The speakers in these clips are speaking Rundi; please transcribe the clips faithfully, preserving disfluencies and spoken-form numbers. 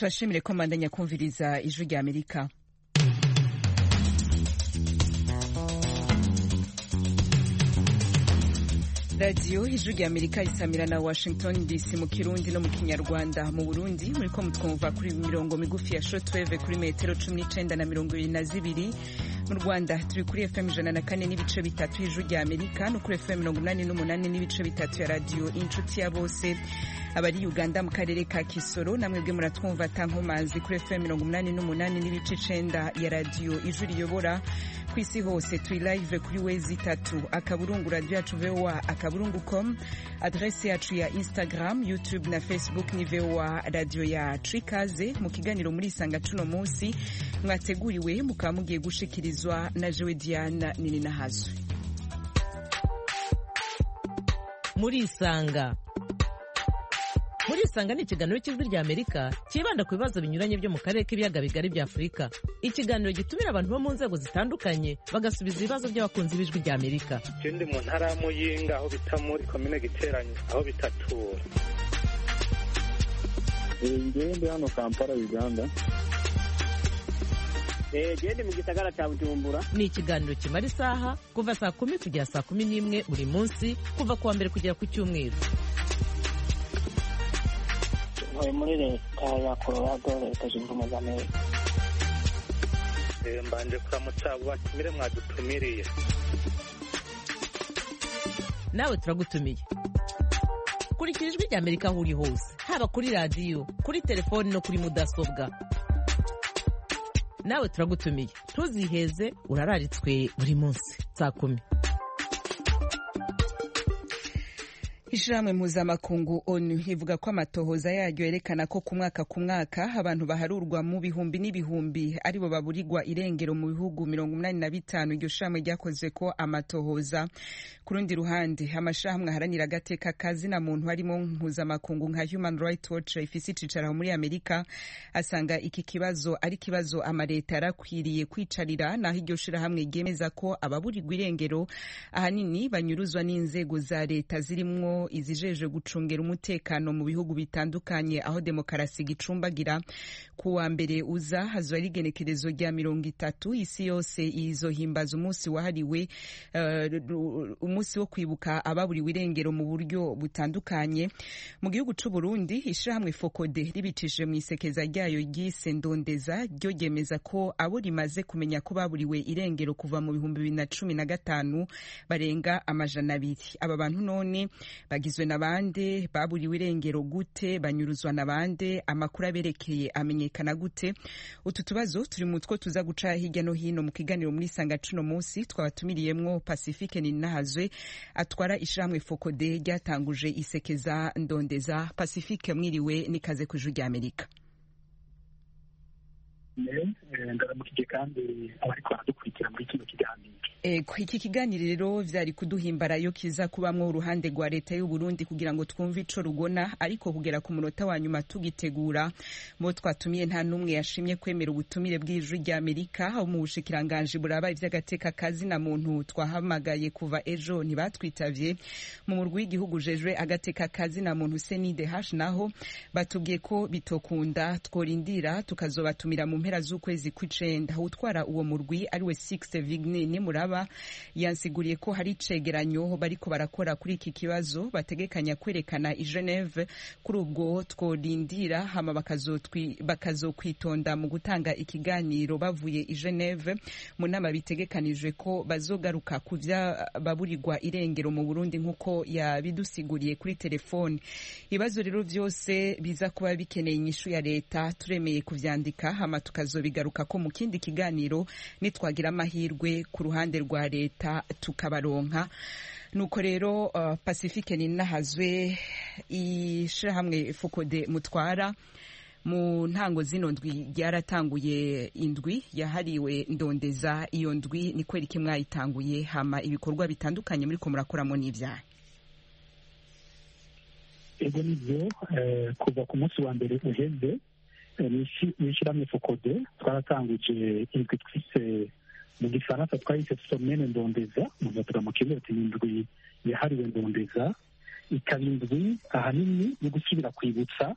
tubashimire ko mbandanya kumviriza ijwi rya Amerika. Radio ijwi rya Amerika isamira na Washington D C mu Kirundi no mu Kinyarwanda. Mu Burundi muriko mutwumva kuri mirongo migufi ya shortwave kuri metero cumi n'icenda na mirongo ibiri na zibiri. Mu Rwanda turi kuri F M ijana na kane n'ibice bitatu ijwi rya Amerika no kuri F M mirongo umunani n'umunani n'ibice bitatu ya radio Inshuti ya Bose. Abari Uganda mu karere ka Kisoro namwe bwe muratwumva tankomazi kuri F M mirongo umunani n'umunani n'ibice icenda ya radio ijwi riyobora. Kwisi hose turi live kuri wezi tatu akaburungu radio yacu V O A akaburungu com, adresse yacu ya Instagram, YouTube na Facebook ni V O A radio yacu. Ikaze mu kiganiro muri Isanga cuno munsi mwateguriwe mukaba mugiye gushikirizwa na Jewe Diana nini nahazwe. Muri Isanga Muri Isanga ni ikiganiro cy'ijwi rya Amerika kibanda ku bibazo binyuranye byo mu karere k'ibiyaga bigari bya Afurika. Ikiganiro gitumira abantu bo mu nzego zitandukanye bagasubiza ibibazo by'abakunzi b'ijwi rya Amerika. Ikindi mu ntara ya Muyinga aho bita muri komine Giteranyi aho bitatura. Ngende hano Kampala Uganda. Eh gende mu gisagara cya Bujumbura. Ni ikiganiro kimara isaha kuva saa kumi kugera saa kumi n'imwe buri munsi kuva kuwa mbere kugera ku Cyumweru. Muri leta ya Colorado leta zunze ubumwe za Amerika. Mbanje kuramutsa abo batumire mwadutumiriye. Nawe turagutumiye. Kurikira ijwi rya Amerika aho uri hose, haba kuri radio, kuri telefone no kuri mudasobwa. Nawe turagutumiye. Ntuziheze urararitswe buri munsi saa kumi. Ishirahamwe mpuzamakungu ONU ivuga ko amatohoza yaryo yerekana ko ku mwaka ku mwaka abantu baharurwa mu bihumbi n'ibihumbi aribo baburirwa irengero mu bihugu mirongo umunani na bitanu. Iryo shirahamwe ryakoze ko amatohoza. Ku rundi ruhande amashirahamwe aharanira agateka kazina muntu harimo mpuzamakungu nka Human Rights Watch ifise icicaro muri Amerika asanga iki kibazo ari kibazo amareta yarakwiriye kwicarira, naho iryo shirahamwe ryemeza ko ababurirwa irengero ahanini banyuruzwa n'inzego za leta zirimwo izijeje gucungera umutekano mu bihugu bitandukanye aho demokarasi gicumbagira. Ku wa mbere uza hazwa rigenekerezo rya mirongo itatu isi yose izohimbaza umunsi wahariwe uh, umunsi wo kwibuka ababuriwe irengero mu buryo butandukanye. Mu gihugu c'u Burundi ishirahamwe Fokode ribicishije mu isekeza ryayo ryise Ndondeza ryo ryemeza ko abo rimaze kumenya ko baburiwe irengero kuva mu bihumbi bibiri na cumi na gatanu barenga amajana abiri. Aba bantu none bagizwe nabande, baburiwe irengero gute, banyuruzwa nabande, amakuru aberekeye amenyekana gute? Utu tubazo turi mu two tuza guca hirya no hino mu kiganiro muri Isanga cuno munsi. Twabatumiriyemwo Pacifique Ninahazwe atwara ishirahamwe Fokode ryatanguje isekeza Ndondeza. Pacifique mwiriwe nikaze ku ijwi rya Amerika. Ndaramukije kandi abariko baradukurikira muri kino kiganiro. Eh, iki kiganiro rero vyari kuduhimbara yo kiza kubamwo uruhande rwa leta y'u Burundi kugira ngo twumve ico rugona, ariko kugera ku munota wa nyuma tugitegura mo twatumiye nta numwe yashimye kwemera ubutumire bw'ijwi rya Amerika. Aho mu bushikiranganje buraba ivy'agateka kazi na muntu twahamagaye kuva ejo ntibatwitavye. Mu murwi w'igihugu jejwe agateka kazi na muntu C N D H naho batubwiye ko bitokunda tworindira tukazobatumira mu mpera z'ukwezi kw'icenda. Utwara uwo murwi ari we Sixte Vigne ni muraba yansiguriye ko hari icegeranyo bariko barakora kuri iki kibazo bategekanya kwerekana i Geneve. Kuri ubwo tworindira hama bakazotwi bakazokwitonda mu gutanga ikiganiro bavuye i Geneve mu nama bitegekanijwe ko bazogaruka kuvya baburirwa irengero mu Burundi nkuko yabidusiguriye kuri telefone. Ibibazo rero vyose biza kuba bikeneye inyishu ya leta turemeye kuvyandika hama tukazobigaruka ko mu kindi kiganiro nitwagira amahirwe ku ruhande rwa leta tukabaronka. Nuko rero uh, Pacifique Ninahazwe ishirahamwe Fokode mutwara mu ntango zino ndwi ryaratanguye indwi yahariwe Ndondeza. Iyo ndwi ni kweri kimwe mwayitanguye hama ibikorwa bitandukanye muri ko murakoramo n'ivyaha. Ego nivyo kuva ku munsi wa mbere uheze n'ishirahamwe Fokode twaratanguje indwi twise mu gifaransa twahise somene Ndondeza, muzavuga mu kirundi indwi yahariwe Ndondeza. ikaba indwi ahanini yo gusubira kwibutsa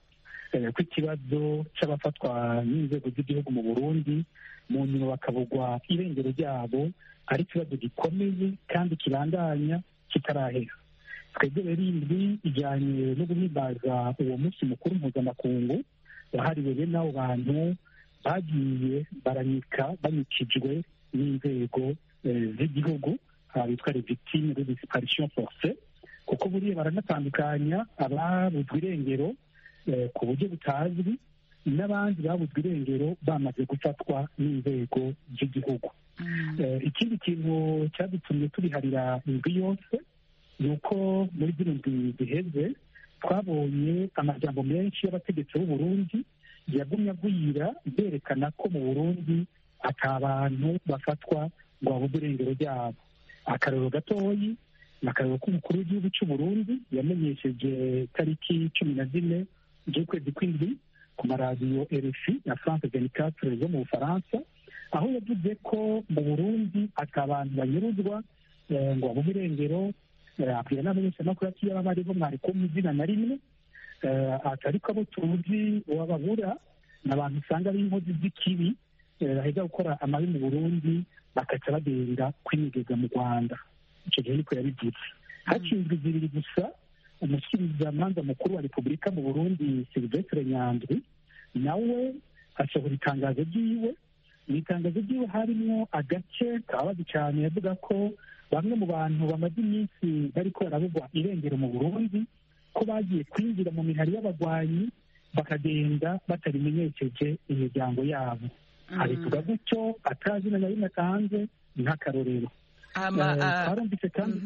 ko ikibazo cy'abafatwa n'inzego z'igihugu mu Burundi mu nyuma bakabugwa irengero ryabo ari ikibazo gikomeye kandi kirandanya kitarahera. twebwe rero indwi ijyanye no guhimbaza uwo munsi mukuru mpuzamakungu wahariwe bene abo bantu bagiye baranyika banyikijwe n'inzego z'igihugu bitwa les victimes de disparition forcée, kuko buriya baranatandukanya ababuzwe irengero ku buryo butazwi n'abandi babuzwe irengero bamaze gufatwa n'inzego z'igihugu. Ikindi kintu cyadutumye tubiharira indwi yose ni uko muri zino ndwi ziheze twabonye amajambo menshi y'abategetsi b'u Burundi yagumye agwira berekana ko mu Burundi ata bantu bafatwa ngo babuze irengero ryabo. Akarero gatoyi ni akarero k'umukuru w'igihugu cy'u Burundi yamenyesheje tariki cumi na zine z'ukwezi kw'indwi ku maradiyo R F I na France vingt-quatre zo mu Bufaransa, aho yavuze ko mu Burundi ata abantu banyuruzwa ngo babuze irengero. Abwira n'abamenyeshamakuru ati yaba bariho mwari kumwe izina na rimwe, atari ko abo tuzi wababura ni abantu usanga ari inkozi z'ikibi baheza gukora amabi mu Burundi bakaca bagenda kwinigeza mu Rwanda. Icyo gihe niko yabivuze. Hakinzwe zibiri gusa umushyikirizamanza mukuru wa Repubulika mu Burundi Sylvestre Nyandwi nawe asohora itangazo ryiwe. Mu itangazo ryiwe harimo agace kababazi cyane yavuga ko bamwe mu bantu bamaze iminsi bariko barabugwa irengero mu Burundi ko bagiye kwinjira mu mihari y'abagwanyi bakagenda batarimenyesheje imiryango yabo. Abivuga gutyo atazina na rimwe atanze nk'akarorero. twarumvise kandi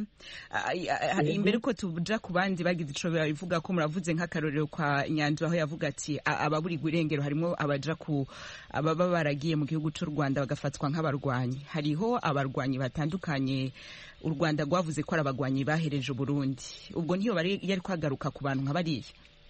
imbere ko tuja ku bandi bagize ico bivuga ko muravuze nk'akarorero kwa Nyanzu aho yavuga ati ababurirwa irengero harimo abaja ku ababa baragiye mu gihugu cy'u Rwanda bagafatwa nk'abarwanyi. Hariho abarwanyi batandukanye u Rwanda rwavuze ko ari abagwanyi bahereje Burundi. Ubwo niyo bari yari kwagaruka ku bantu nk'abariye.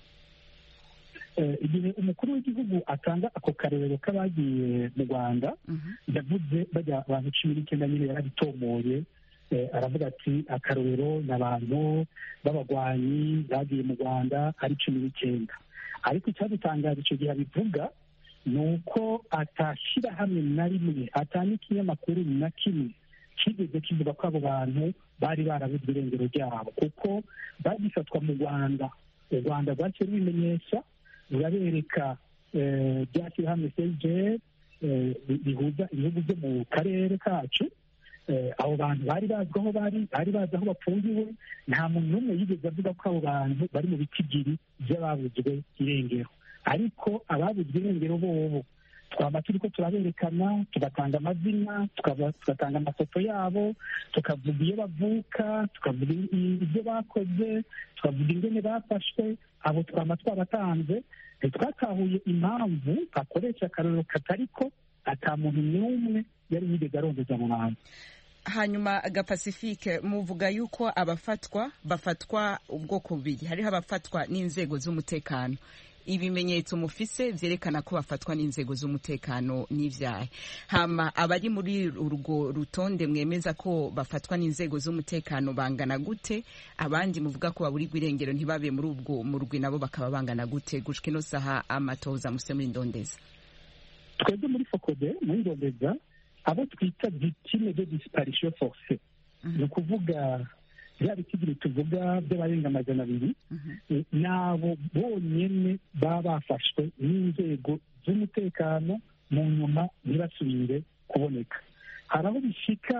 Igihe umukuru w'igihugu atanga ako karorero k'abagiye mu Rwanda yavuze bajya abantu cumi n'icyenda nyine yarabitomoye, aravuga ati akarorero ni abantu b'abagwanyi bagiye mu Rwanda ari cumi n'icyenda. Ariko icyadutangaje icyo gihe abivuga ni uko atashyira hamwe na rimwe atanga ikinyamakuru na kimwe kigeze kivuga ko abo bantu bari barabuze irengero ryabo, kuko bagifatwa mu Rwanda. U Rwanda rwaciye rubimenyesha rurabereka ryashyirahamwe C G rihuza ibihugu byo mu karere kacu. Abo bantu bari bazi aho bari bari bazi aho bapfungiwe. Nta muntu n'umwe yigeze avuga ko abo bantu bari mu bitigiri by'ababuzwe irengero, ariko ababuzwe irengero bobo twaba turi ko turaberekana, tugatanga amazina, tugatanga amafoto yabo, tukavuga iyo bavuka, tukavuga ibyo bakoze, tukavuga ingene bafashwe. Abo twaba twabatanze. Twatahuye impamvu akoresha akarorero katariko ata muntu n'umwe yari yigeze arondeza mu bantu. Hanyuma Pacifique, muvuga yuko abafatwa bafatwa ubwoko bubiri. Hariho abafatwa n'inzego z'umutekano. Ibimenyetso mufise vyerekana ko bafatwa n'inzego z'umutekano n'ivyaha. Hama abari muri urwo rutonde mwemeza ko bafatwa n'inzego z'umutekano bangana gute? Abandi muvuga ko baburirwa irengero ntibabe muri ubwo murwi nabo bakaba bangana gute? Gushika ino saha amatoza muse muri Ndondeza. Twebwe muri Fokode muri Ndondeza abo twita victime de disparition forcée, ni ukuvuga bya bitigiri tuvuga by'abarenga amajana abiri nabo bonyene baba bafashwe n'inzego z'umutekano mu nyuma ntibasubire kuboneka. Hari aho bishika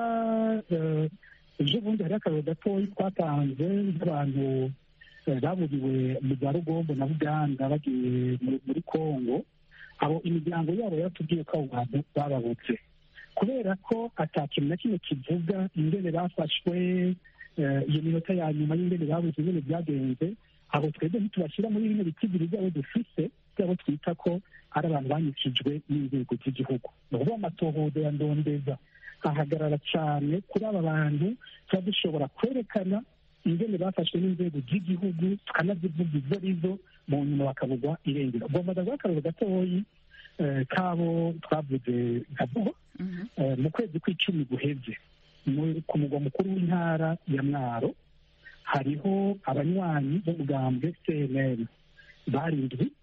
ejo bundi hari akararo gatoyi twatanze nk'abantu baburiwe mu za Rugombo na Buganda bagiye muri Kongo. Abo imiryango yabo yaratubwiye ko abo bantu bababutse, kubera ko ata kintu na kimwe kivuga ingene bafashwe, iyo minota ya nyuma y'ingene babuze ingene byagenze. Abo twebwe ntitubashyira muri bimwe bitigiri byabo dufise byabo twita ko ari abantu banyikijwe n'inzego z'igihugu. Ni ukuvuga amatohoza ya Ndondeza ahagarara cyane kuri aba bantu, tuba dushobora kwerekana ingene bafashwe n'inzego z'igihugu tukanazivuga izo arizo, mu nyuma bakabugwa irengero. Ugomba ndaguha akarero gatoyi kabo twavuze nka vuba. Mu kwezi kw'icumi guheze ku mugwa mukuru w'intara ya Mwaro hariho abanywanyi b'umugambwe C N L barindwi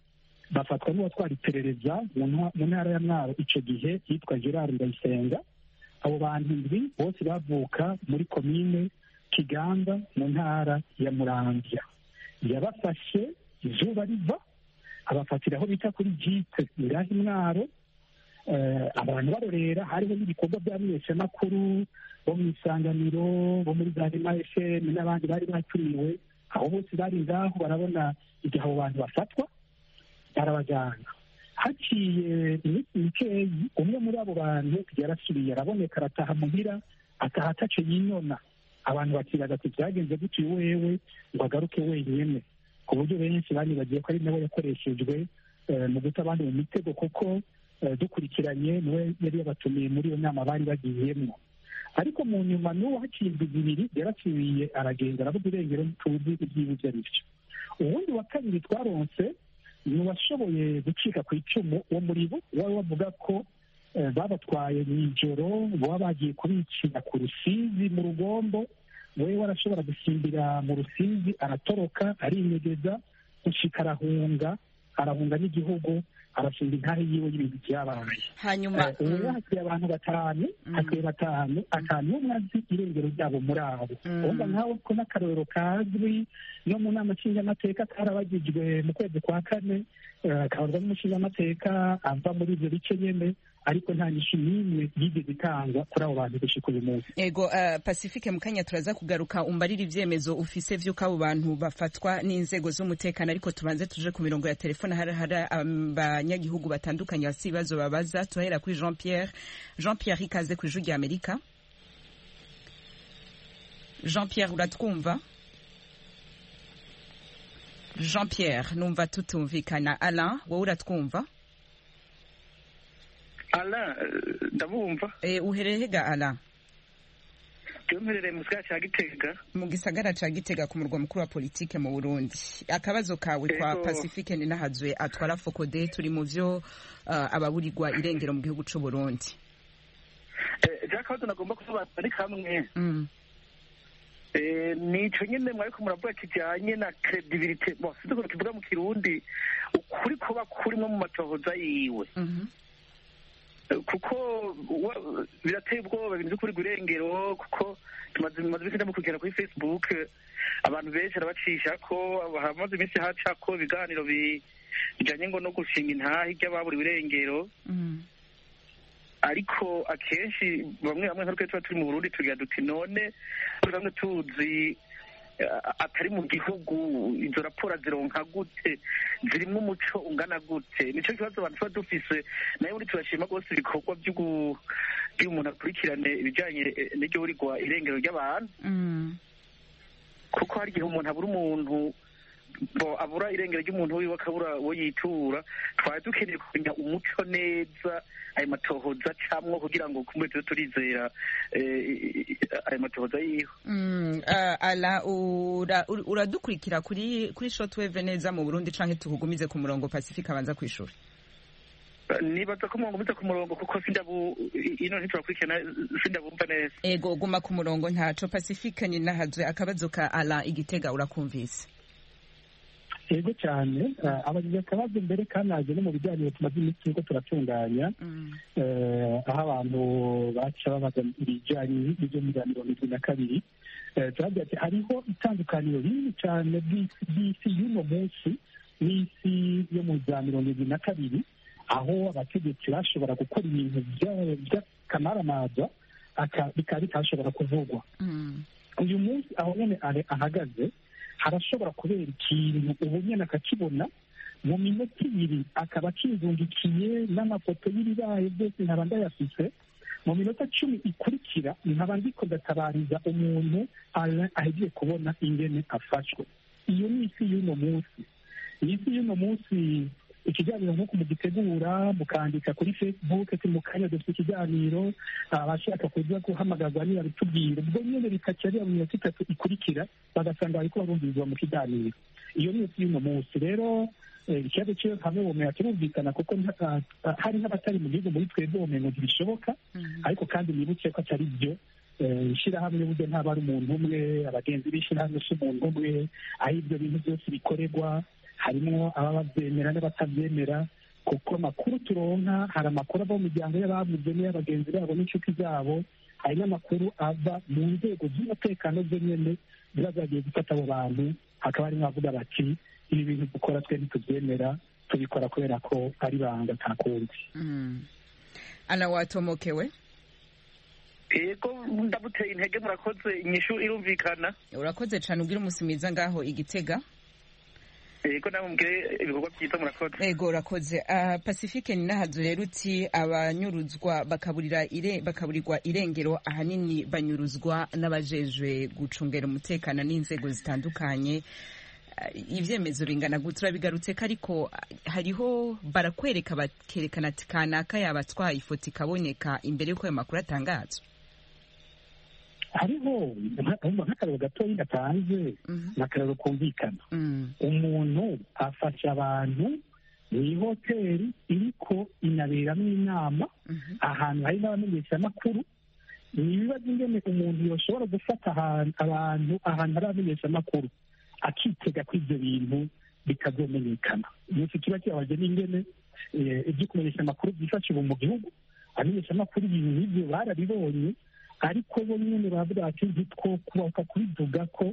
bafatwa n'uwatwara iperereza mu ntara ya Mwaro icyo gihe yitwa Gerard Ndayisenga. abo bantu indwi bose bavuka muri komine Kiganda mu ntara ya Muramvya. Yabafashe izuba riva abafatira aho bita kuri jipe ngaho Mwaro. Abantu barorera hariho n'ibikorwa by'abamenyeshamakuru bo mu Isanganiro bo muri Zarima F M n'abandi bari batumiwe aho bose bari ngaho barabona igihe abo bantu bafatwa barabajyana. Haciye iminsi mikeyi umwe muri abo bantu yarasubiye araboneka arataha muhira ataha ataco yinona. Abantu bakiraga ati byagenze gutyo wewe ngo agaruke wenyine, ku buryo benshi banibagiye ko ari nabo yakoreshejwe mu guta abandi mu mitego, kuko dukurikiranye niwe yari yabatumiye muri iyo nama bari bagiyemo. Ariko mu nyuma n'uwo haciye indwi zibiri yarasubiye aragenda aravuga irengero tuzi ibyibuze ari byo. Uwundi wa kabiri twaronse ni uwashoboye gucika ku icumu wo muri bo wari bavuga ko babatwaye mu ijoro baba bagiye kubicira ku Rusizi mu Rugombo. We warashobora gusimbira mu Rusizi aratoroka arinyegeza gushika arahunga arahunga n'igihugu arashinga intare yiwe y'ibintu byabaye. Hanyuma ubu hasigaye abantu batanu hasigaye batanu atanu umwe azi irengero ryabo muri abo. Urumva nkawe ko n'akarorero kazwi no mu nama nshingamateka karabagijwe mu kwezi kwa kane kabarwa n'umushingamateka ava muri ibyo bice nyene, ariko nta nyishu n'imwe yigeze itangwa kuri abo bantu gushika uyu munsi. Ego uh, Pacifique mukanya turaza kugaruka umbarira ivyemezo ufise vy'uko abo bantu bafatwa n'inzego z'umutekano, ariko tubanze tuje ku mirongo ya telefone. hari hari abanyagihugu um, batandukanye bafite ibibazo babaza. Tuhera kuri Jean Pierre. Jean Pierre ikaze ku ijwi ry'Amerika. Jean Pierre uratwumva? Jean Pierre numva tutumvikana. Alain wowe uratwumva? Alain ndabumva. Eh uhereye ga Alain? Tumherere mu gisagara ca Gitega. Mu gisagara ca Gitega ku murwa mukuru wa politike mu Burundi. Akabazo kawe kwa Pacifique ni nahazwe atwara Focode turi mu vyo uh, ababurirwa irengero mu gihugu c'u Burundi. Eh jakabazo nagomba kusobanura ari kamwe. Mm. Eh nico nyene mwariko muravuga kijanye na credibility. Bon, sizo kivuga mu Kirundi ukuri kuba kurimo mu matohoza yiwe. Mhm. Kuko birateye ubwoba ibintu by'ukuri gurengero, kuko tumaze imaze iminsi ndamukugera kuri Facebook abantu benshi arabacisha ko hamaze iminsi haca ko ibiganiro bijanye ngo no gushinga intahe ry'ababuriwe irengero. Ariko akenshi bamwe bamwe nkaruke tuba turi mu Burundi tugira duti none bamwe tuzi atari mu gihugu izo raporo zironka gute, zirimo umuco ungana gute? Nico kibazo abantu tuba dufise. Nayo uri turashima rwose ibikorwa by'umuntu akurikirane ibijanye n'iryo burigwa irengero ry'abantu, kuko hari igihe umuntu abura umuntu bo abura irengero ry'umuntu wiwe akabura wo yitura. Twari dukeneye kumenya umuco neza ayo matohoza camwo kugira ngo kumbe tuze turizera ayo matohoza yiwe. Mm, uh, ala uradukurikira kuri kuri shortwave neza mu Burundi canke tuhugumize ku murongo Pacifique abanza kwishura? Nibaza ko mugumize ku murongo kuko sindabu ino ntiturakurikirana sindabumva neza. Ego guma ku murongo ntaco. Pacifique ni nahazwe akabazo ka Ala Igitega urakumvise? Ego cyane abagize akabazo mbere kanaje no mu bijyanye tumaze iminsi turiko turatunganya aho abantu baca babaza ibijyanye n'ibyo mu mirongo ibiri na kabiri. Turagira ati hariho itandukaniro rinini cyane bw'isi y'uno munsi n'isi yo mu za mirongo ibiri na kabiri, aho abategetsi bashobora gukora ibintu by'akamaramaza bikaba bitashobora kuvugwa. Uyu munsi aho nyene ahagaze harashobora kubera ikintu ubu nyene akakibona mu minota ibiri akaba akizungikiye n'amafoto y'ibibaye byose nkaba ndayafise. Mu minota cumi ikurikira nkaba ndiko ndatabariza umuntu ahegiye kubona ingene afashwe. Iyo ni isi y'uno munsi. Isi y'uno munsi ikiganiro nk'uko mugitegura mukandika kuri Facebook ati mu kanya dufite ikiganiro abashaka kuza guhamagaza niba bitubwira ubwo nyene bikaca ari mu minota itatu ikurikira bagasanga bariko barumvirizwa mu kiganiro. Iyo ni isi y'uno munsi. Rero ikibazo cyo hamwe bumenye kirumvikana kuko hari n'abatari mu gihugu muri twebwe bumenye ntibishoboka, ariko kandi nibuke ko atari byo. Ishirahamwe burya ntabari umuntu umwe, abagenzi b'ishirahamwe si umuntu umwe, aho ibyo bintu byose bikorerwa harimo ababa babyemera n'abatabyemera, kuko amakuru turonka hari amakuru ava mu miryango y'ababuze n'iy'abagenzi babo n'inshuti zabo, hari n'amakuru ava mu nzego z'umutekano zo nyene ziba zagiye gufata abo bantu, hakaba harimo abavuga bati ibi bintu dukora twe ntitubyemera, tubikora kubera ko ari banga nta kundi. Ana watomokewe? Yego ndabuteye intege, murakoze, inyishu irumvikana. Urakoze cyane, ubwira umunsi mwiza ngaho Igitega. Yego namubwire ibikorwa byiza, murakoze. Yego urakoze. Uh, Pacifique ni nahazu rero uti abanyuruzwa bakaburira ire bakaburirwa irengero ahanini banyuruzwa n'abajejwe gucungera umutekano n'inzego zitandukanye. Ivyemezo bingana gutura bigarutse ko ariko hariho barakwereka bakerekana ati kanaka yabatwaye ifoto ikaboneka imbere y'uko ayo makuru atangazwa. Hariho nk'akararo gatoya gatanze n'akararo kumvikana. Umuntu afasha abantu mw'ihoteli iriko inaberamwo inama, ahantu hari n'abamenyeshamakuru. Ni ibibazo ingene umuntu yoshobora gufata abantu ahantu hari abamenyeshamakuru akitega ko ibyo bintu bitazomenyekana. Iki kiba kibabaje n'ingene ibyo kumenyesha amakuru byifasha ubu mu gihugu. Abamenyesha amakuru ibintu nk'ibyo barabibonye, ariko bo nyine bavuga bati ntitwo kubaka kubivuga ko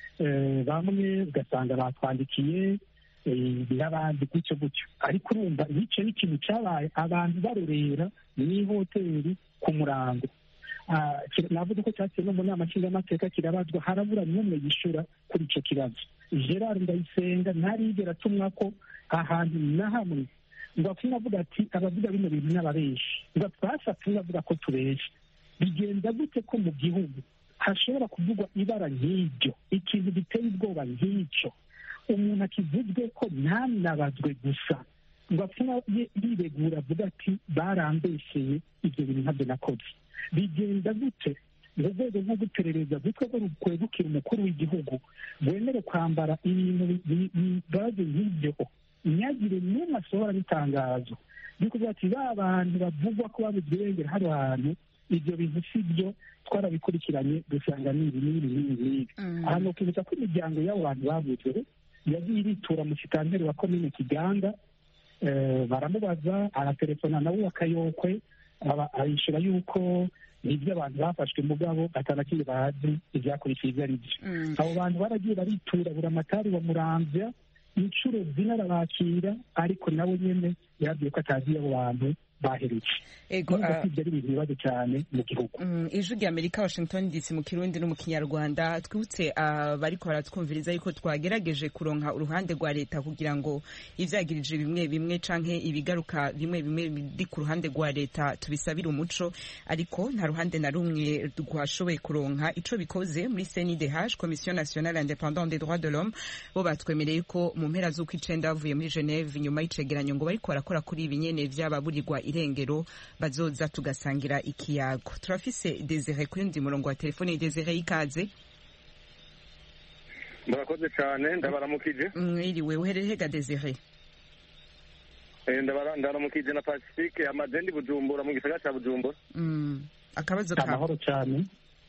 bamwe ugasanga batwandikiye n'abandi gutyo gutyo. Ariko urumva icyo ni ikintu cyabaye abantu barorera mw'ihoteli ku murango. Navuga ko cyatse no mu nama nshingamateka kirabazwa, harabura n'umwe yishura kuri icyo kibazo. Gerard Ndayisenga ntarigera atumwa ko ahantu na hamwe ngo apfuye avuga ati abavuga bino bintu n'ababeshi, ngo twashatse avuga ko tubeshi. Bigenda gute ko mu gihugu hashobora kuvugwa ibara nk'iryo, ikintu giteye ubwoba nk'icyo, umuntu akivuzwe ko ntanabazwe gusa ngo apfuye yiregura avuga ati barambesheye, ibyo bintu ntabyo nakoze. Bigenda gute mu rwego rwo guperereza rwitwa ko rukwegukira umukuru w'igihugu wemere kwambara ibintu bibaze nk'ibyo, ntihagire n'umwe asohora n'itangazo ryo kuvuga ati ba bantu bavugwa ko babuze irengero hano hantu, ibyo bintu si byo, twarabikurikiranye dusanga n'ibi n'ibi n'ibi n'ibi. Ahantu ukibutsa ko imiryango y'abo bantu babuze yagiye iritura mu kitanteri wa komine Kiganda, baramubaza, aratelefona nawe akayokwe, arishura yuko nibyo abantu bafashwe mugabo atanakindi bazi ibyakurikiye ibyo ari byo. Abo bantu baragiye baritura buramatari wa Muramvya inshuro zine arabakira, ariko nawe nyene yabwiye ko atazi abo bantu baherutse. Ego ibyo ari ibintu bibazo cyane mu gihugu. Ijwi ry'Amerika, Washington D C, mu Kirundi no mu Kinyarwanda. Twibutse abariko baratwumviriza yuko twagerageje kuronka uruhande rwa leta kugira ngo ivyagirije bimwe bimwe canke ibigaruka bimwe bimwe biri ku ruhande rwa leta tubisabira umuco, ariko nta ruhande na rumwe rwashoboye kuronka ico bikoze. Muri C N I D H, Commission Nationale Indépendante des Droits de l'Homme, bo batwemereye ko mu mpera z'uko icenda bavuye muri Geneve nyuma y'icegeranyo ngo bariko barakora kuri ibi nyene vy'ababurirwa irengero bazoza tugasangira ikiyago. Turafise Desire ku yundi murongo wa telefone. Desire, ikaze. Murakoze cyane, ndabaramukije. Mwiriwe, uherereye ga Desire? Eh, ndabara ndabaramukije na Pacifique amazendi Bujumbura mu gisagara cya Bujumbura. Mm. Akabazo ka amahoro cyane.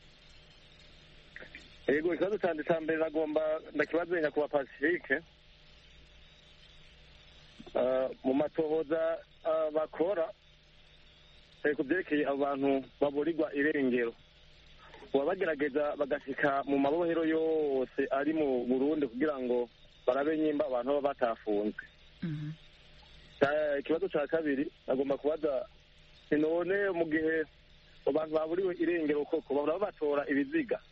Yego, ikibazo cyane cyambere nagomba ndakibazenya kuba Pacifique. Uh, mu matohoza uh, bakora ku byerekeye abantu baburirwa irengero, baba bagerageza bagashika mu mabohero yose ari mu Burundi kugira ngo barabe nyimba abantu baba batafunzwe. Ikibazo cya kabiri agomba kubaza, none mu gihe abantu baburiwe irengero koko bahora batora ibiziga?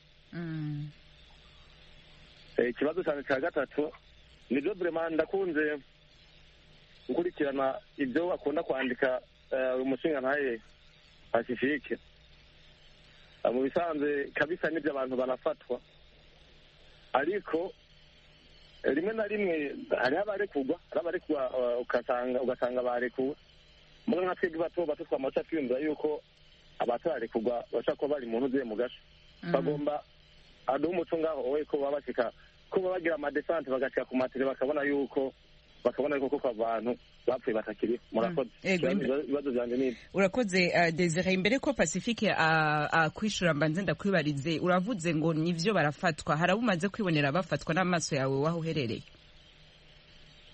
Ikibazo cyane cya gatatu, nibyo vraiment ndakunze gukurikirana ibyo akunda kwandika umushinga ntaye Pacifique. Mu bisanzwe kabisa n'ibyo abantu banafatwa, ariko rimwe na rimwe hariho abarekurwa, hari abarekurwa ugasanga ugasanga barekuwe. Muri nka twebwe bato bato twamaca twiyumvira yuko abatararekurwa bashaka kuba bari mu ntuze mu gasho, bagomba aduha umuco ngaho wowe ko baba bashika ko baba bagira amadesante bagashika ku matire bakabona yuko bakabona yuko koko abantu bapfuye batakiri. Murakoze. Ibibazo byanjye ni urakoze. uh, Desire, imbere ko Pacifique akwishura uh, uh, mbanze ndakwibarize, uravuze ngo nivyo barafatwa, harabumaze kwibonera bafatwa n'amaso yawe waho uherereye?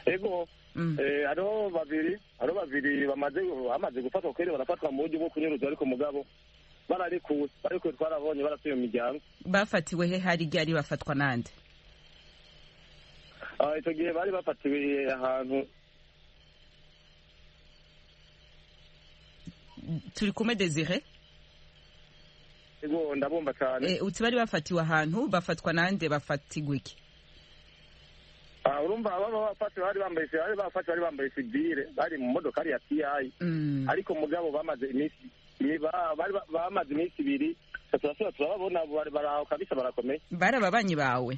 ego hariho babiri hariho babiri bamaze bamaze gufatwa kweri barafatwa mu buryo bwo kunyuruza ariko mugabo bararikuwe ariko twarabonye barasuye mu miryango. Bafatiwe he hari ryari bafatwa nande? Ah icyo gihe bari bafatiwe ahantu turi kumwe Desire. Ego ndabumva cyane. Eh uti bari bafatiwe ahantu bafatwa nande bafatigwa iki? Ah urumva aba bafatiwe bari bambaye bari bafatiwe bari bambaye civile bari mu modoka ya T I ariko mugabo bamaze iminsi bari bamaze iminsi ibiri turasubira turababona bari baraho kabisa barakomeye. Bari ababanyi bawe?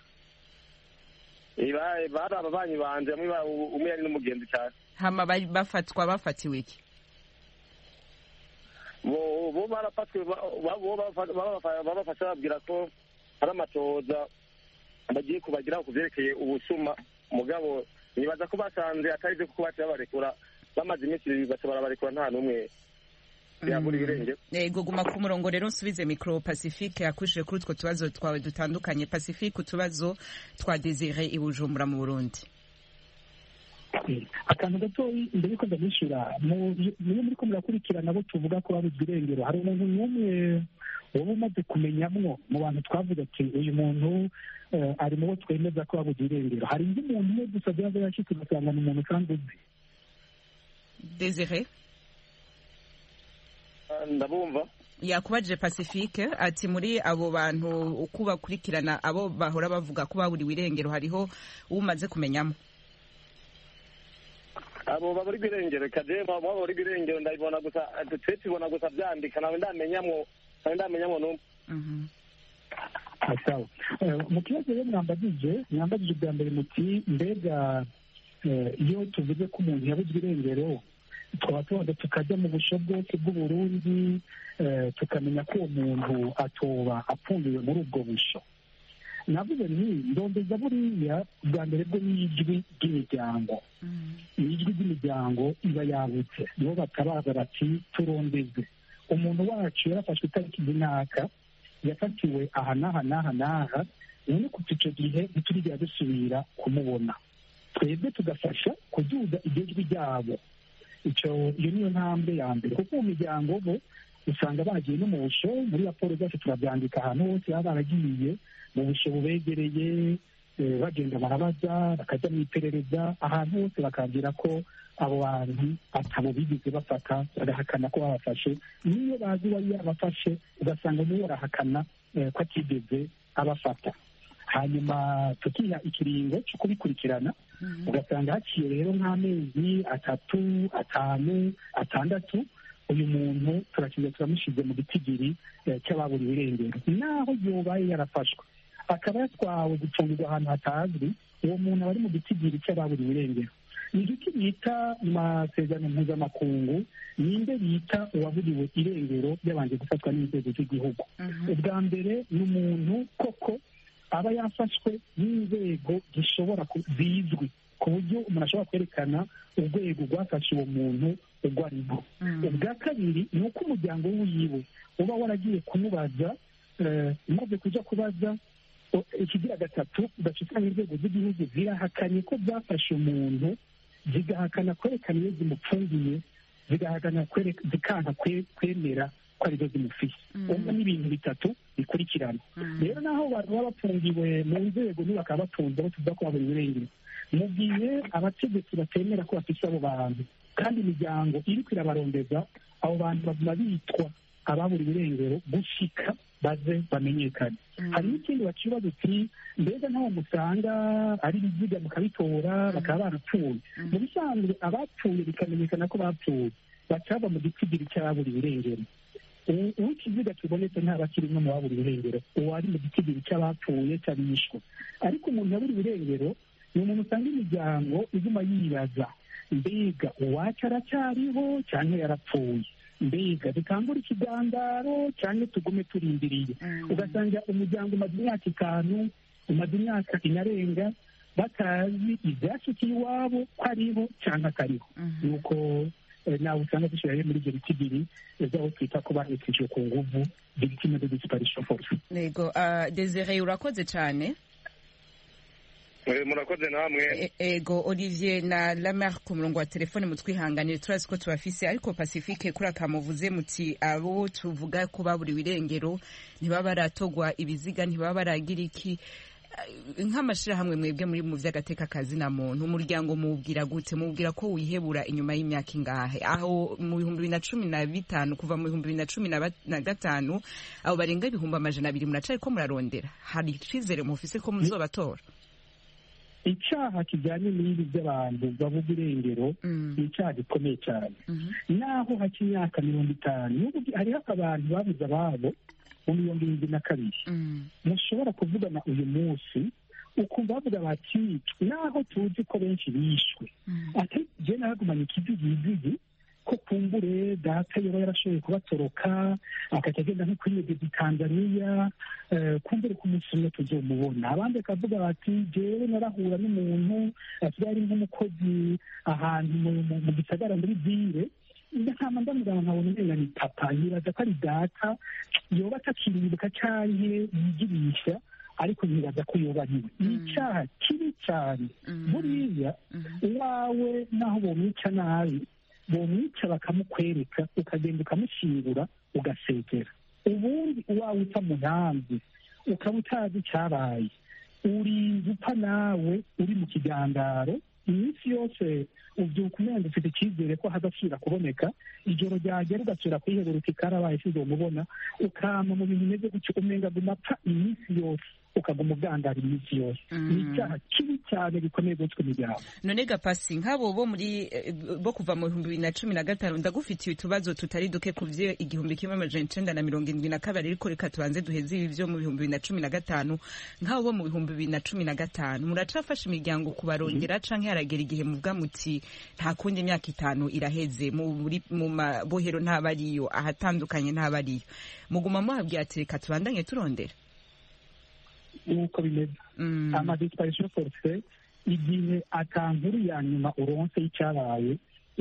Ibaye bari ababanyi banje umwe yari n'umugenzi cyane. Hama bafatwa bafatiwe iki? bo bo barafatwe bo babafasha babwira ko hari amatoza bagiye kubagira ku byerekeye ubusuma mugabo nibaza ko basanze atari byo kuko baca barekura bamaze iminsi bashobora barekura nta n'umwe yabura ibirenge. Yego guma ku murongo rero nsubize micro Pacifique yakushije kuri utwo tubazo twawe dutandukanye. Pacifique utubazo twa Desire i Bujumbura mu Burundi. Akantu gato mbere ko ndabishura muri muri ko murakurikirana abo tuvuga ko babuzwe irengero hari umuntu n'umwe wowe umaze kumenyamwo mu bantu twavuga ati uyu muntu ari mu bo twemeza ko babuzwe irengero hari undi muntu umwe gusa byaza yashitse ugasanga ni umuntu kandi uzi? Desire ndabumva yakubaje Pacifique ati muri abo bantu uko bakurikirana abo bahora bavuga ko baburiwe irengero hariho umaze kumenyamo? Abo baburi birengero kaje babo baburi birengero ndabibona gusa tubona gusa byandika nawe ndamenyamwo nawe ndamenyamwo no. Mhm. Asawa. Mu kibazo rero mwambagije mwambagije bwa mbere muti mbega iyo tuvuze ko umuntu yabuzwe irengero twaba tubanza tukajya mu busho bwose bw'Uburundi tukamenya ko uwo muntu atoba apfundiwe muri ubwo busho. Navuze nti ndondeza buriya bwa mbere bwo n'ijwi ry'imiryango. Ijwi ry'imiryango iba yabutse nibo batabaza bati turondeze umuntu wacu yarafashwe itariki runaka yafatiwe aha n'aha n'aha n'aha none kuva icyo gihe ntiturigira dusubira kumubona twebwe tugafasha kuduza iryo jwi ryabo. Icyo iyo niyo ntambwe ya mbere kuko mu miryango bo usanga bagiye no mu busho muri raporo zacu turabyandika ahantu hose baba baragiye mu busho bubegereye bagenda barabaza bakajya mu iperereza ahantu hose bakabwira ko abo bantu atabo bigeze bafata bagahakana ko babafashe niyo bazi wari yabafashe ugasanga niyo barahakana ko atigeze abafata. Hanyuma tukiha ikiringo cyo kubikurikirana ugasanga haciye rero nk'amezi atatu atanu atandatu uyu muntu turakiza turamushize mu gitigiri cy'ababuriwe irengero naho yobaye yarafashwe akaba yatwawe gupfungirwa ahantu hatazwi uwo muntu aba ari mu gitigiri cy'ababuriwe irengero. Ni igiki bita mu masezerano mpuzamakungu ninde bita uwaburiwe irengero yabanje gufatwa n'inzego z'igihugu. Ubwa mbere ni umuntu koko aba yafashwe n'inzego zishobora zizwi ku buryo umuntu ashobora kwerekana urwego rwafashe uwo muntu urwo ari rwo. Ubwa kabiri ni uko umuryango wiwe uba waragiye kumubaza umaze kujya kubaza. Ikigira gatatu ugacikanya inzego z'igihugu zirahakanye ko zafashe umuntu zigahakana kwerekana iyo zimupfungiye zigahakana zikanga kwemera ko arizo zimufise. Ubwo ni ibintu bitatu bikurikirana. Rero naho abantu baba bapfungiwe mu nzego niba bakaba batunze aho tuza ko baburiwe irengero mu gihe abategetsi batemera ko bafise abo bantu kandi imiryango iri kwirabarondeza abo bantu baguma bitwa ababuriwe irengero gushika baze bamenyekane. Hari n'ikindi bakibaza uti mbega ntaho musanga ari ibiziga mukabitora bakaba barapfuye. Mu bisanzwe abapfuye bikamenyekana ko bapfuye bacaba mu gitigiri cy'ababuriwe irengero. Uw'ikiziga kibonetse ntaba kirimo mu baburiwe irengero uwo ari mu gitigiri cy'abapfuye cy'abishwe. Ariko umuntu yaburiwe irengero ni umuntu usanga imiryango iguma yibaza mbega uwacu aracyariho cyangwa yarapfuye, mbega dukangura ikigandaro cyangwa tugume turindiriye. Ugasanga umuryango umaze imyaka itanu umaze imyaka inarenga batazi ibyashikiye iwabo ko ariho cyangwa atariho. Nuko nawe usanga dushyiraho muri ibyo biti bibiri z'aho twita ko bahekejwe ku nguvu victime de disparition force. Nego Desire urakoze cyane. murakoze namwe. Ego Olivier na Lamar ku murongo wa telefone mutwihanganire turazi ko tubafise ariko Pacifique kuri akamuvuze muti abo tuvuga ko baburiwe irengero ntibaba baratogwa ibiziga ntibaba baragira iki nk'amashirahamwe mwebwe muri mu vy'agateka kazi na muntu umuryango mubwira gute mubwira ko wihebura inyuma y'imyaka ingahe aho mu bihumbi bibiri na cumi na bitanu kuva mu bihumbi bibiri na cumi na gatanu abo barenga ibihumbi amajana abiri muracari ko murarondera hari icizere mufise ko muzobatora? icyaha kijyanye n'ibi by'abantu bavuga irengero ni icyaha gikomeye cyane naho haki imyaka mirongo itanu hariho abantu babuze ababo mu mirongo irindwi na kabiri mushobora kuvugana uyu munsi ukumva bavuga bati naho tuzi ko benshi bishwe ati je nagumanye ikizigizigi ko kumbure data yaba yarashoboye kubatoroka akajya agenda nko kwiyegeza i Tanzania kumbure ku munsi umwe tuzomubona abandi bakavuga bati jewe narahura n'umuntu asigaye ari nk'umukozi ahantu mu gisagara muri ville ndakama ndamugana nkabona umenga ni papa yibaza ko ari data yoba atakiribuka canke yigirisha ariko ntibaza ko yoba ariwe ni icyaha kibi cyane buriya uwawe naho bomwica nabi bomwica bakamukwereka ukagenda ukamushingura ugasegera ubundi uwawe uta mu ntambi ukaba utazi icyabaye urinze upfa nawe uri mu kigandaro iminsi yose ubyuka umenya ufite icyizere ko hazasubira kuboneka ijoro ryagera ugasubira kwihebura uti karabaye sizomubona ukama mu bintu bimeze gutyo umenga gumapfa iminsi yose ukaguma ugandara iminsi yose ni icyaha kibi cyane gikomeye gutwe imiryango. None Gapasi nk'abo bo muri bo kuva mu bihumbi bibiri na cumi na gatanu ndagufitiye utubazo tutari duke ku vyo igihumbi kimwe amajana icenda na mirongo indwi na kabiri ariko reka tubanze duheze ibi vyo mu bihumbi bibiri na cumi na gatanu nk'abo bo mu bihumbi bibiri na cumi na gatanu muracafasha imiryango kubarongera canke haragera igihe muvuga muti nta kundi imyaka itanu iraheze mu mabohero ntabariyo ahatandukanye ntabariyo muguma muhabwira ati reka tubandanye turondera nuko bimeze amadisparation force igihe atankuru ya nyuma uronse y'icyabaye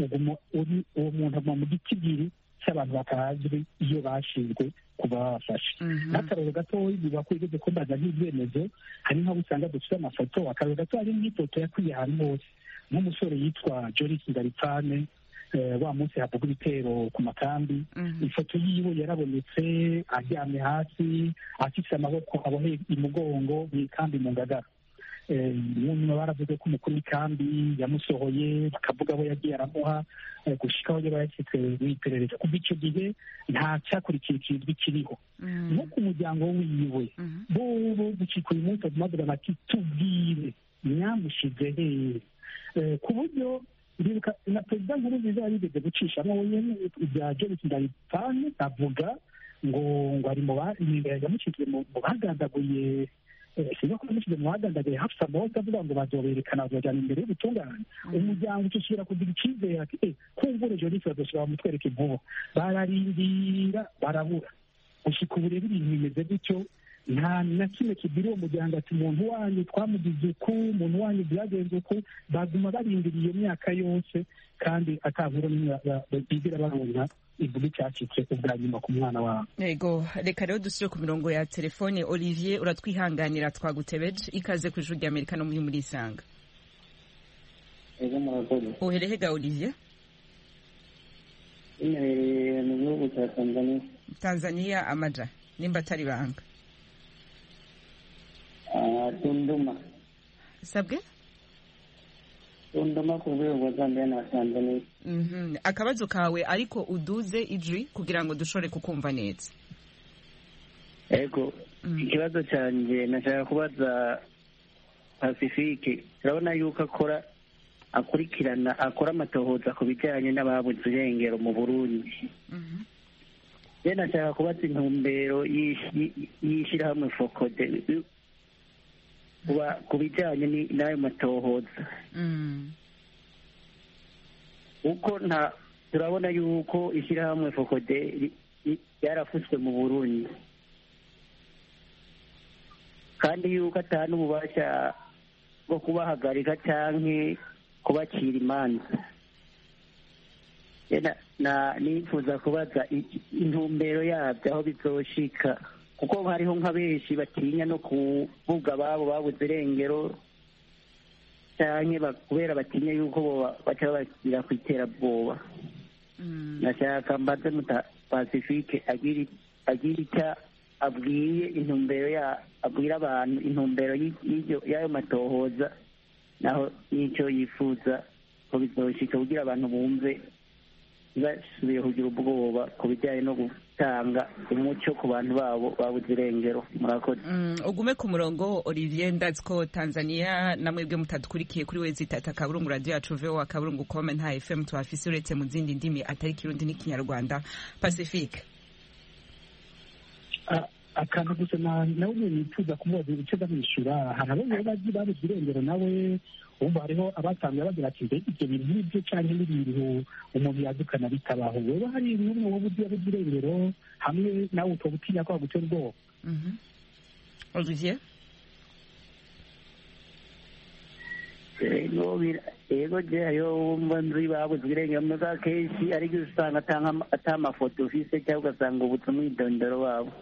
uwo muntu ava mu gitigiri cy'abantu batazwi iyo bashinzwe kuba babafashe n'akararo gatoya biba ko igeze kumbaza nk'ibyemezo hari nk'abo usanga dufite amafoto akararo gato hari nk'ifoto yakwiye ahantu hose nk'umusore yitwa Joris Ngaripane wa munsi havuga ibitero ku makambi ifoto yiwe yarabonetse aryamye hasi afite amaboko aboheye imugongo mw'ikambi mu Ngagara nyuma baravuze ko umukuru w'ikambi yamusohoye bakavuga abo yagiye aramuha gushika aho yaba yashyitse w'iperereza kuva icyo gihe nta cyakurikiye kizwi kiriho no ku muryango wiwe bobo gucika uyu munsi bavuga bati tubwire nyamushize hehe ku buryo na perezida Nkurunziza yarigeze gucishamo wenyine ibya Joris Ngaripane avuga ngo ngo ari mu yamushyize mu bagandaguye sinzi ko yamushyize mu bagandaguye Hafsa Mose avuga ngo bazoberekana bazojana imbere y'ubutungane umuryango ucisubira kugira icyizere ati eh kumbure Joris bazoshobora bamutwereka impubo bararindira barabura gushika ubu rero ibintu bimeze gutyo nta na kimwe kibwira uwo muryango ati umuntu wanyu twamugize uku umuntu wanyu byagenze uku baguma barindiriye iyo myaka yose kandi atankuru bigira baronka ivuga icyacitse ubwa nyuma ku mwana wabo. Yego reka rero dusubire ku mirongo ya telefone. Olivier uratwihanganira twagutebeje ikaze ku ijuru ry'Amerika no muri muri Isanga. Uherehe ga Olivier? Imereye mu gihugu cya Tanzania. Tanzania amaja nimba atari banga. Tunduma. Sabwe? Tunduma ku rwego rwa Zambia na Tanzania. Mhm. Akabazo kawe ariko uduze ijwi kugira ngo dushore kukumva neza. Ego. Ikibazo cyanjye nashaka kubaza Pacifique. Urabona yuko akora akurikirana akora amatohoza ku bijyanye n'ababuze irengero mu Burundi. Mhm. Je nashaka kubaza intumbero y'ishyirahamwe Focode ku bijyanye n'ayo matohoza uko nta turabona yuko ishyirahamwe Focode yarafuswe mu Burundi kandi yuko atari ububasha bwo kubahagarika cyangwa kubacira imanza. Nifuza kubaza intumbero yabyo aho bizoshika kuko hariho nka benshi batinya no kuvuga ababo babuze irengero canke kubera batinya yuko baca babashyira ku iterabwoba. nashaka mbaze muta Pacifique agira agira icyo abwiye intumbero ya abwira abantu intumbero y'ayo matohoza naho n'icyo yifuza ko bizoshika kugira abantu bumve basubiye kugira ubwoba ku bijyanye no gutanga umuco ku bantu babo babuze irengero. Murakoze. Ugume ku murongo Olivier, ndazi ko Tanzania namwebwe mutadukurikiye kuri wezi tata kaburungu radio yacu V O A kaburungu com nta F M twafise uretse mu zindi ndimi atari Kirundi n'ikinyarwanda. Pacifique, akantu gusa nawe nifuza kumubaza ibice by'amwishyura hari abo bazi babuze irengero nawe ubu hariho abatangiye bagira ati mbega ibyo bintu n'ibyo cyane n'ibintu umuntu yadukana bitabaho wowe hari n'umwe wowe uzi yabuze irengero hamwe nawe ukaba utinya ko wagutera ubwoba. Olivier? Ego je ayo wumva nzi babuze irengero muga kenshi ariko usanga ata amafoto ufise cyangwa ugasanga ubutse umwidondoro wabo.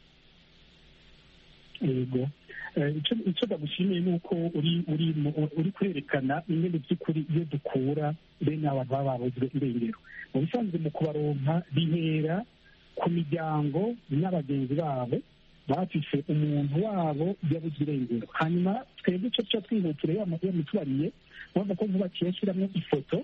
Yego icyo ndagushimiye ni uko uri uri uri kwerekana ingene by'ukuri iyo dukura bene abantu baba babuze irengero. Mu bisanzwe mu kubaronka bihera ku miryango n'abagenzi babo bafise umuntu wabo yabuze irengero, hanyuma twebwe icyo cyo twihutire yamutubariye wumva ko vuba kiyashyiramo ifoto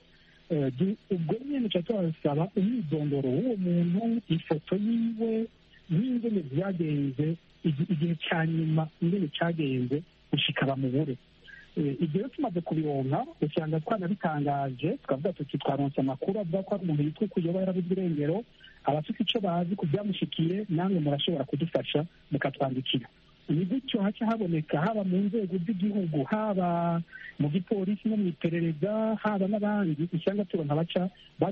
ubwo nyine cyo twasaba umwidondoro w'uwo muntu, ifoto yiwe n'ingene byagenze igihe cya nyuma ingene cyagenze gushika bamubure. Ibyo rero tumaze kubironka usanga twanabitangaje tukavuga tuti twaronse amakuru avuga ko ari umuntu yitwa kuyoba yarabuze irengero, abafite icyo bazi ku byamushikiye namwe murashobora kudufasha mukatwandikira. Ni gutyo haca haboneka haba mu nzego z'igihugu, haba mu gipolisi no mu iperereza, haba n'abandi usanga turonka baca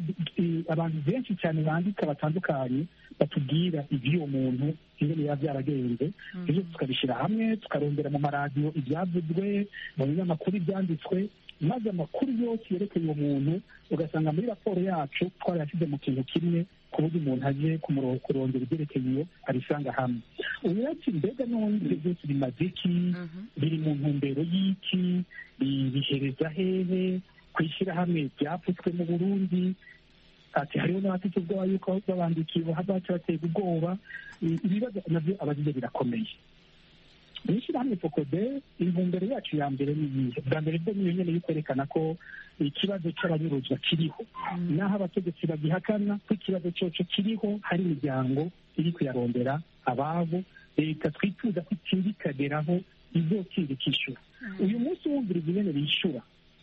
abantu benshi cyane bandika batandukanye batubwira iby'uwo muntu ingene biba byaragenze. Ibyo tukabishyira hamwe tukarondera mu maradiyo ibyavuzwe, mu binyamakuru ibyanditswe, maze amakuru yose yerekeye uwo muntu ugasanga muri raporo yacu twarayashyize mu kintu kimwe ku buryo umuntu aje kurondera ibyerekeye iyo abisanga hamwe. ubu ati mbega none ibyo byose bimaze iki, biri mu ntumbero y'iki, bihereza hehe, kwishyira hamwe byapfutswe mu Burundi. Ati hariho n'abafite ubwoba yuko babandikiye baca batega ubwoba. Ibibazo nabyo abagize birakomeye. Mw'ishyirahamwe Focode intumbero yacu ya mbere ni iyihe? Bwa mbere bwo niyo nyene yo kwerekana ko ikibazo cy'abanyuruzwa kiriho, naho abategetsi bagihakana ko ikibazo cyoco kiriho, hari imiryango iri kuyarondera ababo, leta twifuza ko ikindi ikageraho izokindi ikishyura. Uyu munsi wumviriza ingene bishyura,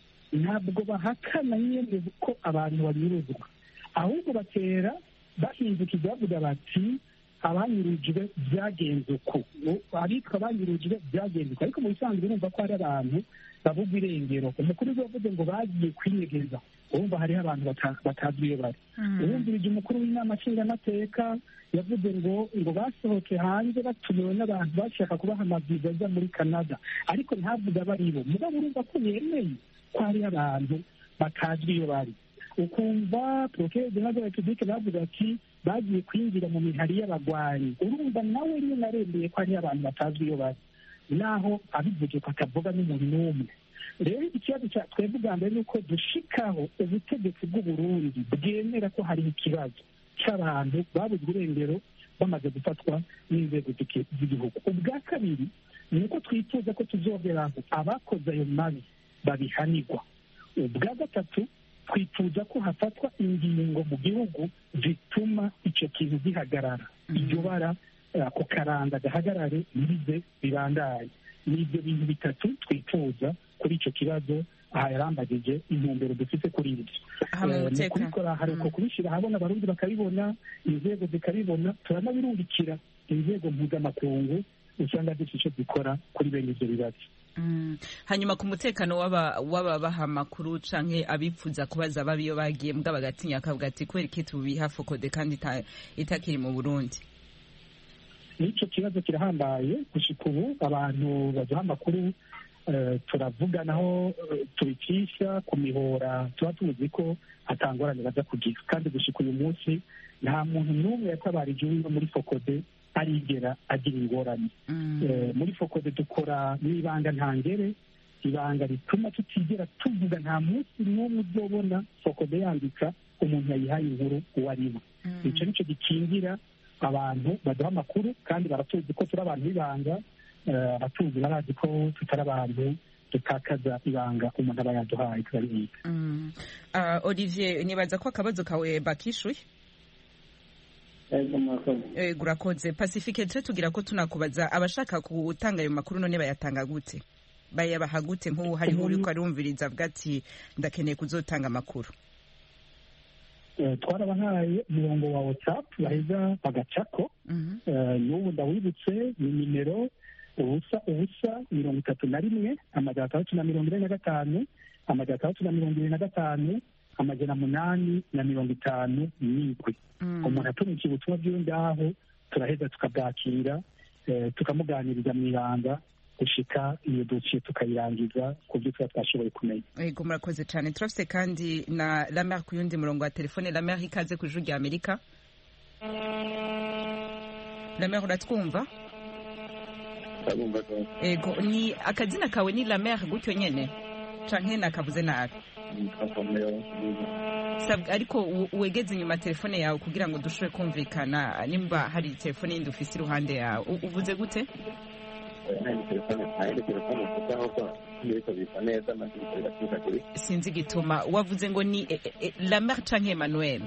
ntabwo bahakana nyene ko abantu banyuruzwa, ahubwo batera bahindukiza bavuga bati abanyurujwe byagenze uko, abitwa abanyurujwe byagenze uko. Ariko mu bisanzwe urumva ko hari abantu babuze irengero. Umukuru yavuze ngo bagiye kwinyegeza, urumva hariho abantu batazi iyo bari. Urumvirije umukuru w'inama nshingamateka yavuze ngo ngo basohoke hanze batumiwe n'abantu bashaka kubaha amaviza aza muri Canada, ariko ntavuga baribo. Mugabo urumva ko yemeye ko hariho abantu batazwi iyo bari. Ukumva Procureur General de la République bavuga ati bagiye kwinjira mu mihari y'abagwanyi, urumva nawe nyine arembeye ko hariho abantu batazwi iyo bari, naho abivuze ko atavuga n'umuntu n'umwe. Rero ikibazo cya twebwe bwa mbere ni uko dushikaho ubutegetsi bw'Uburundi bwemera ko hari ikibazo cy'abantu babuze irengero bamaze gufatwa n'inzego z'igihugu. Ubwa kabiri ni uko twifuza ko tuzogeraho abakoze ayo mabi babihanirwa. Ubwa gatatu twifuza ko hafatwa ingingo mu gihugu zituma icyo kintu gihagarara, iryo bara ako karanda gahagarare nize bibandaye. Ni ibyo bintu bitatu twifuza kuri icyo kibazo. Aha yarambagije intumbero dufite kuri ibyo mu kubikora, hari uko kubishyira ahabona abarundi bakabibona, inzego zikabibona, turanabirungikira inzego mpuzamakungu usanga dufite icyo dukora kuri bene ibyo bibazo. Hanyuma ku mutekano w'ababaha amakuru canke abipfuza kubaza babi iyo bagiye mbwa bagatinya akavuga ati kubera iki tubiha Focode kandi itakiri mu Burundi. Nicyo kibazo kirahambaye gushika ubu. Abantu baduha amakuru turavuganaho, tubicisha ku mihora, tuba tuzi ko atangorane baza kugira, kandi gushika uyu munsi nta muntu n'umwe yatabarije uwiwe muri Focode arigera agira ingorane. Muri Focode dukora n'ibanga ntangere, ibanga rituma tutigera tuvuga nta munsi n'umwe uzobona fokode yandika umuntu yayihaye inkuru uwo ari we. icyo nicyo gikingira abantu baduha amakuru kandi baratuzi ko turi abantu b'ibanga, abatuzi barazi ko tutari abantu dutakaza ibanga umuntu aba yaduhaye turabibika. Olivier, nibaza ko akabazo kawe bakishuye. Ego urakoze. Pacifique tuje tugira ko tunakubaza abashaka gutanga ayo makuru none bayatanga gute, bayabaha gute? nk'ubu hariho uriko arumviriza avuga ati ndakeneye kuzotanga amakuru. twarabahaye umurongo wa WhatsApp baheza bagacako. n'ubu ndawibutse ni nimero ubusa ubusa mirongo itatu na rimwe amajana atandatu na mirongo ine na gatanu amajana atandatu na mirongo ine na gatanu amajana munani na mirongo itanu n'indwi. umuntu atumika ubutumwa bw'iwe ngaho turaheza tukabwakira, tukamuganiriza mu ibanga gushika iyo dosiye tukayirangiza ku byo tuba twashoboye kumenya. Yego murakoze cyane. turafite kandi na Lamer ku yundi murongo wa telefone. Lamer, ikaze ku ijuru rya Amerika. Lamer, uratwumva? Ego, ni akazina kawe ni Lamer gutyo nyene canke nakavuze nabi? Ariko wegeze inyuma telefone yawe kugira ngo dushobore kumvikana, nimba hari telefone yindi ufise iruhande yawe. Uvuze gute? Sinzi igituma wavuze ngo ni Lamer canke Emmanuel?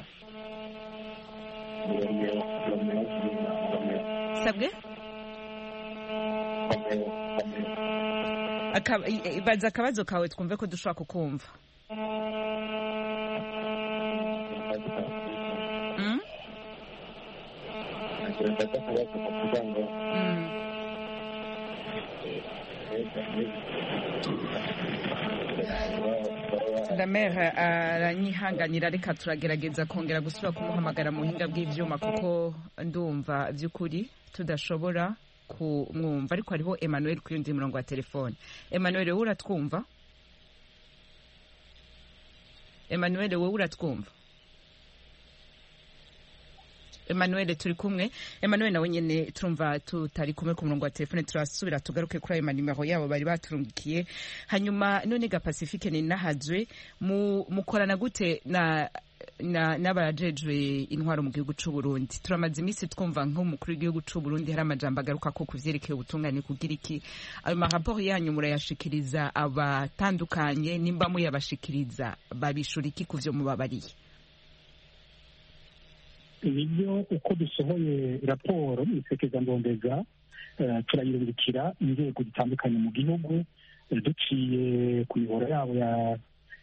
Sabwe? Baza akabazo kawe twumve ko dushobora kukumva. Lamer aranyihanganira, reka turagerageza kongera gusubira kumuhamagara mu buhinga bw'ivyuma kuko ndumva vy'ukuri tudashobora kumwumva, ariko hariho Emmanuel ku yundi murongo wa telefone. Emmanuel, wowe uratwumva? Emmanuel, wowe uratwumva? Emmanuel, turi kumwe. Emmanuel nawe nyene turumva tutari kumwe ku murongo wa telefone, turasubira tugaruke kuri ayo manimero yabo bari baturungikiye. Hanyuma none ga Pacifique ni nahazwe mu mukorana gute na na n'abajejwe intwaro mu gihugu c'u Burundi? Turamaze imisi twumva nk'umukuru w'igihugu c'u Burundi hari amajambo agaruka ko kuvyerekeye ubutungane kugira iki. Ayo maraporo yanyu murayashikiriza abatandukanye, nimba muyabashikiriza babishura iki kuvyo mubabariye? Ibyo uko dusohoye raporo isekeza ndondeza turayirungikira inzego zitandukanye mu gihugu duciye ku mihoro yabo ya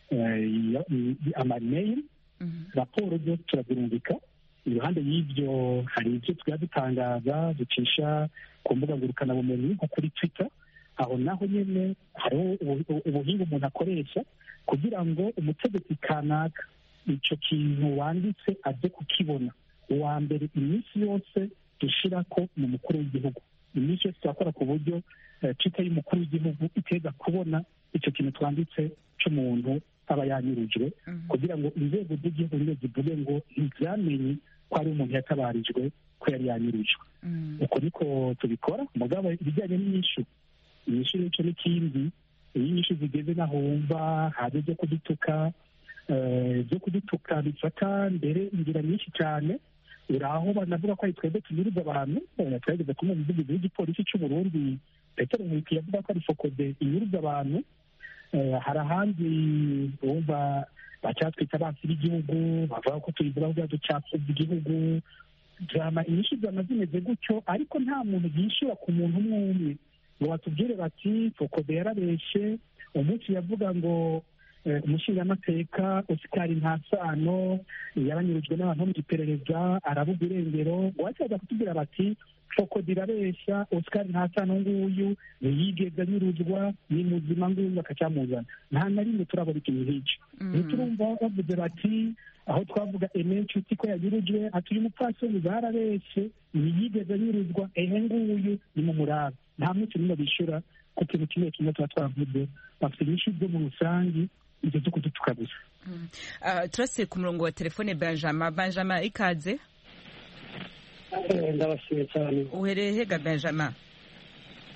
amail. Raporo zo turazirungika. Iruhande y'ibyo hari ibyo twari dutangaza ducisha ku mbuga ngurukanabumenyi nko kuri Twitter. Aho naho nyene hariho ubuhinga umuntu akoresha kugira ngo umutegetsi kanaka icyo kintu wanditse aze kukibona. Uwa mbere iminsi yose dushira ko mu mukuru w'igihugu, iminsi yose turakora ku buryo Twitter y'umukuru w'igihugu iteza kubona icyo kintu twanditse cy'umuntu aba yanyurujwe, kugira ngo inzego z'igihugu nizo zivuge ngo ntivyamenye ko ari umuntu yatabarijwe ko yari yanyurujwe. Uko niko tubikora. Mugabo ibijyanye n'inyishu, inyishu n'icyo n'ikindi, iyo inyishu zigeze naho wumva hari byo kudutuka, byo kudutuka bifata mbere inzira nyinshi cyane. Uraho banavuga ko ari twebwe tunyuruza abantu. Twageze kumwe mu gihugu w'igipolisi cy'u Burundi Petero Nkurikiye avuga ko ari fokode inyuruza abantu. Hari ahandi bumva bacyatwita abansi b'igihugu, bavuga ko tuyivuga bwa ducapfuza igihugu. Drama inyinshi zama zimeze gutyo, ariko nta muntu yishura ku muntu umwe umwe ngo batubwire bati fokode yarabeshe. Umunsi yavuga ngo umushingamateka Oscar Ntasano yaranyurujwe n'abantu mu iperereza arabuga irengero, wacaza kutubwira bati fokode irabesha, Oscar Ntasano nguyu ntiyigeze anyuruzwa, ni muzima nguyu akacyamuzana. Nta na rimwe turabona ikintu nk'icyo. Ntiturumva bavuze bati aho twavuga Aime Nshuti ko yanyurujwe atuye umupfasoni barabeshe ntiyigeze anyuruzwa, ehe nguyu ni mu muraba. Nta munsi nimwe bishura ku kintu kimwe kimwe tuba twavuze. Bafite inyinshi byo mu rusangi ibyo byo kudutuka gusa. Turase ku murongo wa telefone Benjamin. Benjamin, ikaze. Ndabashimiye cyane. Uhereye hega Benjamin?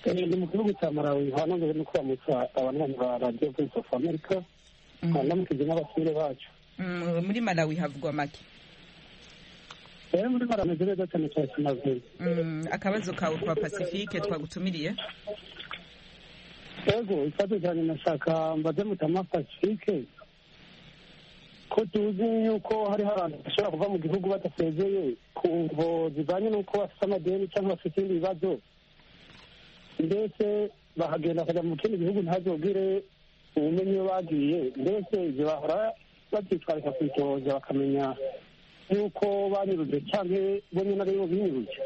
ni mu gihugu cya Malawi hananzwe no kuramutsa abanywanyi ba Radio Voice of America ndamukije n'abasire bacu. Muri Malawi havugwa make? Eh muri Malawi meze neza cyane cyane sinavuye. Akabazo kawe kwa Pacifique twagutumiriye? Ego ikibazo cyane nashaka mbaze mutama Pacifique ko tuzi yuko hari abantu bashobora kuva mu gihugu badasezeye ku mvo zijanye n'uko bafite amadeni cyangwa bafite ibindi bibazo, mbese bahagenda bakajya mu kindi gihugu ntazogire ubumenyi iyo bagiye, mbese ibyo bahora babyitwarika kwitoza bakamenya yuko banyuruje cyangwa bonyine ari bo binyuruje.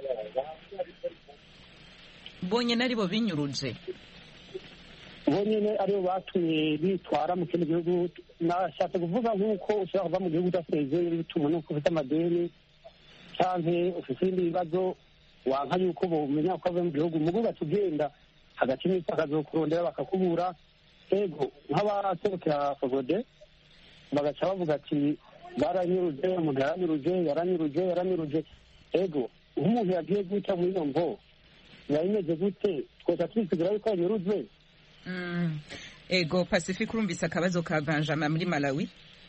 Bonyine ari bo binyuruje bonyine aribo batumye bitwara mu kindi gihugu. Nashatse kuvuga nk'uko ushobora kuva mu gihugu udasezeye bituma n'uko ufite amadeni cyangwa ufite ibindi bibazo wanka yuko bumenya uko avuye mu gihugu mugo ugenda hagati y'imisi akazokurondera bakakubura. Ego nk'abaserukira Fogode bagaca bavuga ati baranyuruje, umuntu yaranyuruje yaranyuruje yaranyuruje. Ego nk'umuntu yagiye guca muri iyo mvo yayimeze gute twese twisigura yuko yanyurujwe? Ego Pacifique urumvise akabazo ka Benjamin muri Malawi?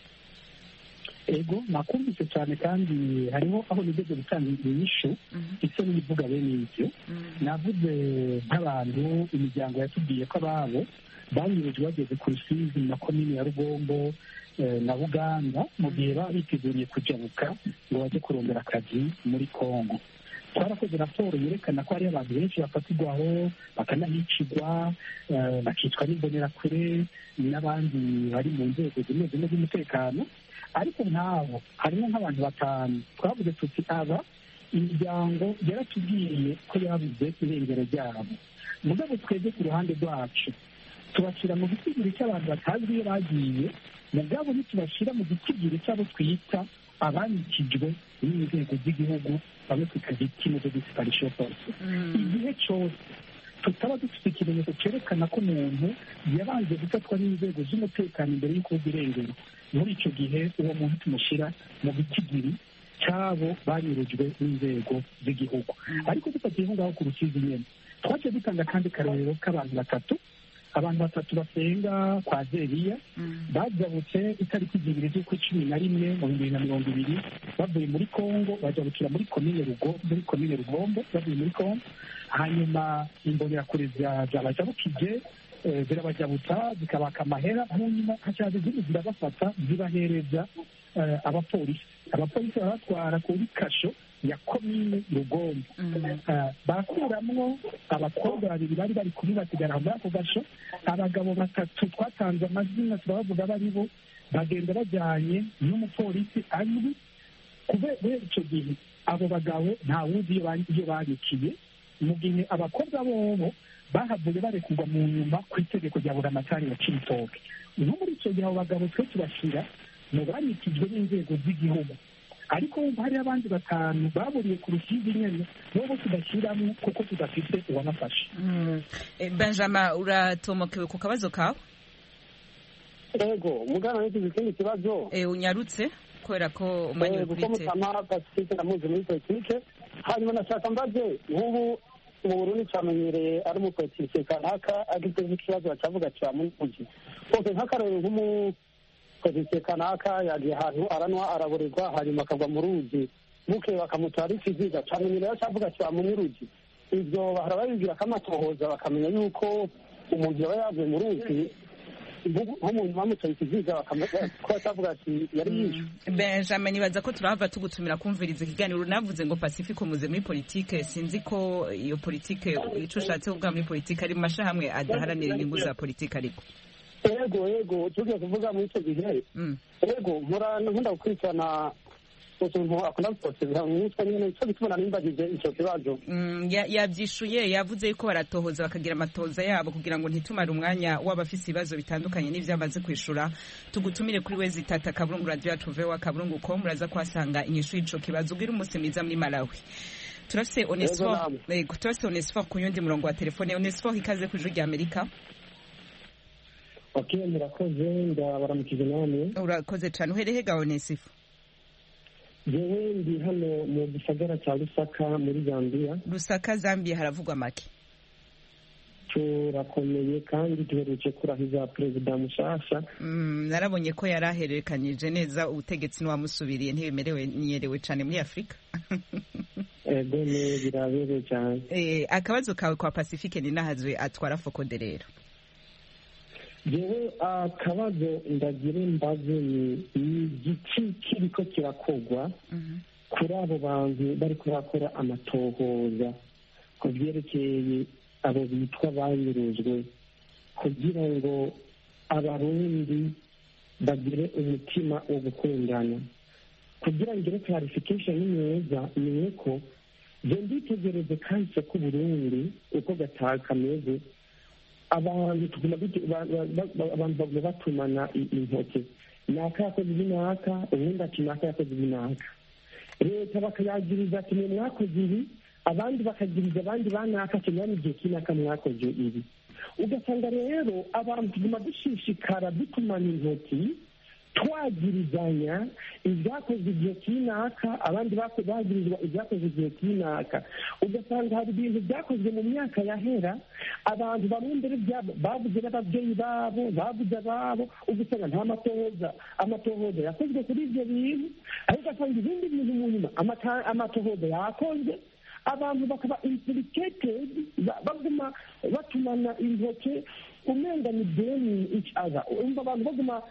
Ego nakumvise cyane kandi hariho aho nigeze gutanga inyishu icyo nivuga bene ibyo. Navuze nk'abantu imiryango yatubwiye ko ababo banyurujwe bageze ku Rusizi na komini ya Rugombo na Buganda mu gihe baba biteguriye kujabuka ngo bajye kurondera akazi muri Kongo. Twarakoze raporo yerekana ko hari abantu benshi bafatirwaho bakanahicirwa bakicwa n'imbonerakure n'abandi bari mu nzego zimwe zimwe z'umutekano, ariko nk'abo harimo nk'abantu batanu twavuze tuti aba imiryango yaratubwiye ko yabuze irengero ryabo. Mugabo twebwe ku ruhande rwacu tubashyira mu gitigiri cy'abantu batazwi iyo bagiye, mugabo ntitubashyira mu gitigiri cy'abo twita abanyikijwe n'inzego z'igihugu bamwe twikagira ikimezo disparation force. Igihe cyose tutaba dufite ikimenyetso cyerekana ko umuntu yabanje gufatwa n'inzego z'umutekano imbere y'uko irengero, muri icyo gihe uwo muntu tumushyira mu gitigiri cy'abo banyurujwe n'inzego z'igihugu. Ariko dufatiye aho ngaho ku Rusizi nyine twaje dutanga kandi karorero k'abantu batatu abantu batatu basenga kwa Zeriya bajabutse itariki zibiri z'ukwa cumi na rimwe mu bibiri na mirongo ibiri bavuye muri Kongo bajabukira muri komine Rugombo muri komine Rugombo bavuye muri Kongo. Hanyuma imbonerakure zabajabukije zirabajabutsa zikabaka amahera, hanyuma hacaza izindi zirabafata zibahereza abapolisi. Abapolisi baratwara kuri kasho ya komine Rugombo. Bakuramwo abakobwa babiri bari bari kuri basigara muri ako gasho, abagabo batatu twatanze amazina turabavuga bari bo bagenda bajyanye n'umupolisi azwi. Kubera icyo gihe abo bagabo nta wuzi iyo babikiye, mu gihe abakobwa bobo bahavuye barekurwa mu nyuma ku itegeko rya buramatari wa Cibitoke. No muri icyo gihe abo bagabo twe tubashyira mu banyikijwe n'inzego z'igihugu, ariko hari abandi batanu baburiye ku Rusizi nyene bobo tudashyiramo kuko tudafite uwanafashe. Benjamin uratomokewe ku kabazo kawe? Ego mugana n'iki ikindi kibazo eh unyarutse kubera ko umwanya ufite. Kuko mutama Pacifique namuzi muri politike, hanyuma nashaka mbaze nk'ubu mu Burundi cyamenyereye ari mu politike kanaka agize ikibazo bacavuga cya munuji kose nk'akarere nk'umu politike kanaka yagiye ahantu aranwa araborerwa hanyuma akagwa mu ruzi buke bakamutwara ikiziga cyamenyereye acavuga cya munuji. Ibyo bahora babibwira kamatohoza bakamenya yuko umuntu yaba yavuye mu ruzi nk'umuntu bamutwaye ikiziga ko atavuga ati yari yishwe. Benjamin nibaza ko turahava tugutumira kumviriza ikiganiro. Navuze ngo Pacifique umuze muri politike, sinzi ko iyo politike ico ushatse kuvuga muri politike ari mu mashahamwe adaharanira inyungu za politike. Ariko ego ego tugiye kuvuga muri icyo gihe ego nkora nkunda gukurikirana utuntu akunda gutoteza nk'utwo nyine icyo bituma nimbagije icyo kibazo. Yabyishuye yavuze yuko baratohoza bakagira amatohoza yabo kugira ngo ntitumare umwanya w'abafise ibibazo bitandukanye n'ivyo amaze kwishura. Tugutumire kuri wezi itata kaburungu radio yacu vewa kaburungu com muraza kwasanga inyishu y'ico kibazo. Ugira umunsi mwiza muri Malawi. Turafise Onesphore ego turafise Onesphore ku yundi murongo wa telefone. Onesphore ikaze ku ijwi rya Amerika. Okay, murakoze ndabaramukije namwe. Urakoze cyane. Uhereye ga Onesphore? Jewe ndi hano mu gisagara cya Lusaka muri Zambia. Lusaka Zambia haravugwa make? turakomeye kandi duherutse kurahiza perezida mushasha. Narabonye ko yari ahererekanyije neza ubutegetsi n'uwamusubiriye ntibemerewe niyerewe cyane muri Afurika. Ego ne birabereye cyane. Eh, akabazo kawe kwa Pacifique ni nahazwe atwara Focode rero. Jewe akabazo ndagira mbaze ni igiki kiriko kirakogwa kuri abo bantu bari kurakora amatohoza ku byerekeye abo bitwa banyurujwe kugira ngo abarundi bagire umutima wo gukundana. Kugira ngo clarification neza ni uko je nditegereze kahise ku Burundi uko gataha kameze, abantu tuguma abantu batumana intoke naka yakoze ibinaka ubundi ati naka yakoze ibinaka, leta bakayagiriza ati mwe mwakoze ibi, abandi bakagiriza abandi banaka ati mwani igihe kinaka mwakoze ibi. Ugasanga rero abantu tuguma dushishikara dutumana intoki twagirizanya ibyakoze igihe kinaka, abandi bagirizwa ibyakoze igihe kinaka. Ugasanga hari ibintu byakozwe mu myaka yahera, abantu bamwe mbere bavuze n'ababyeyi babo bavuze ababo, ugasanga nta matohoza amatohoza yakozwe kuri ibyo bintu, ariko ugasanga ibindi bintu mu nyuma amatohoza yakozwe, abantu bakaba implicated, baguma batumana intoke umenga ni blame each other. Umva abantu baguma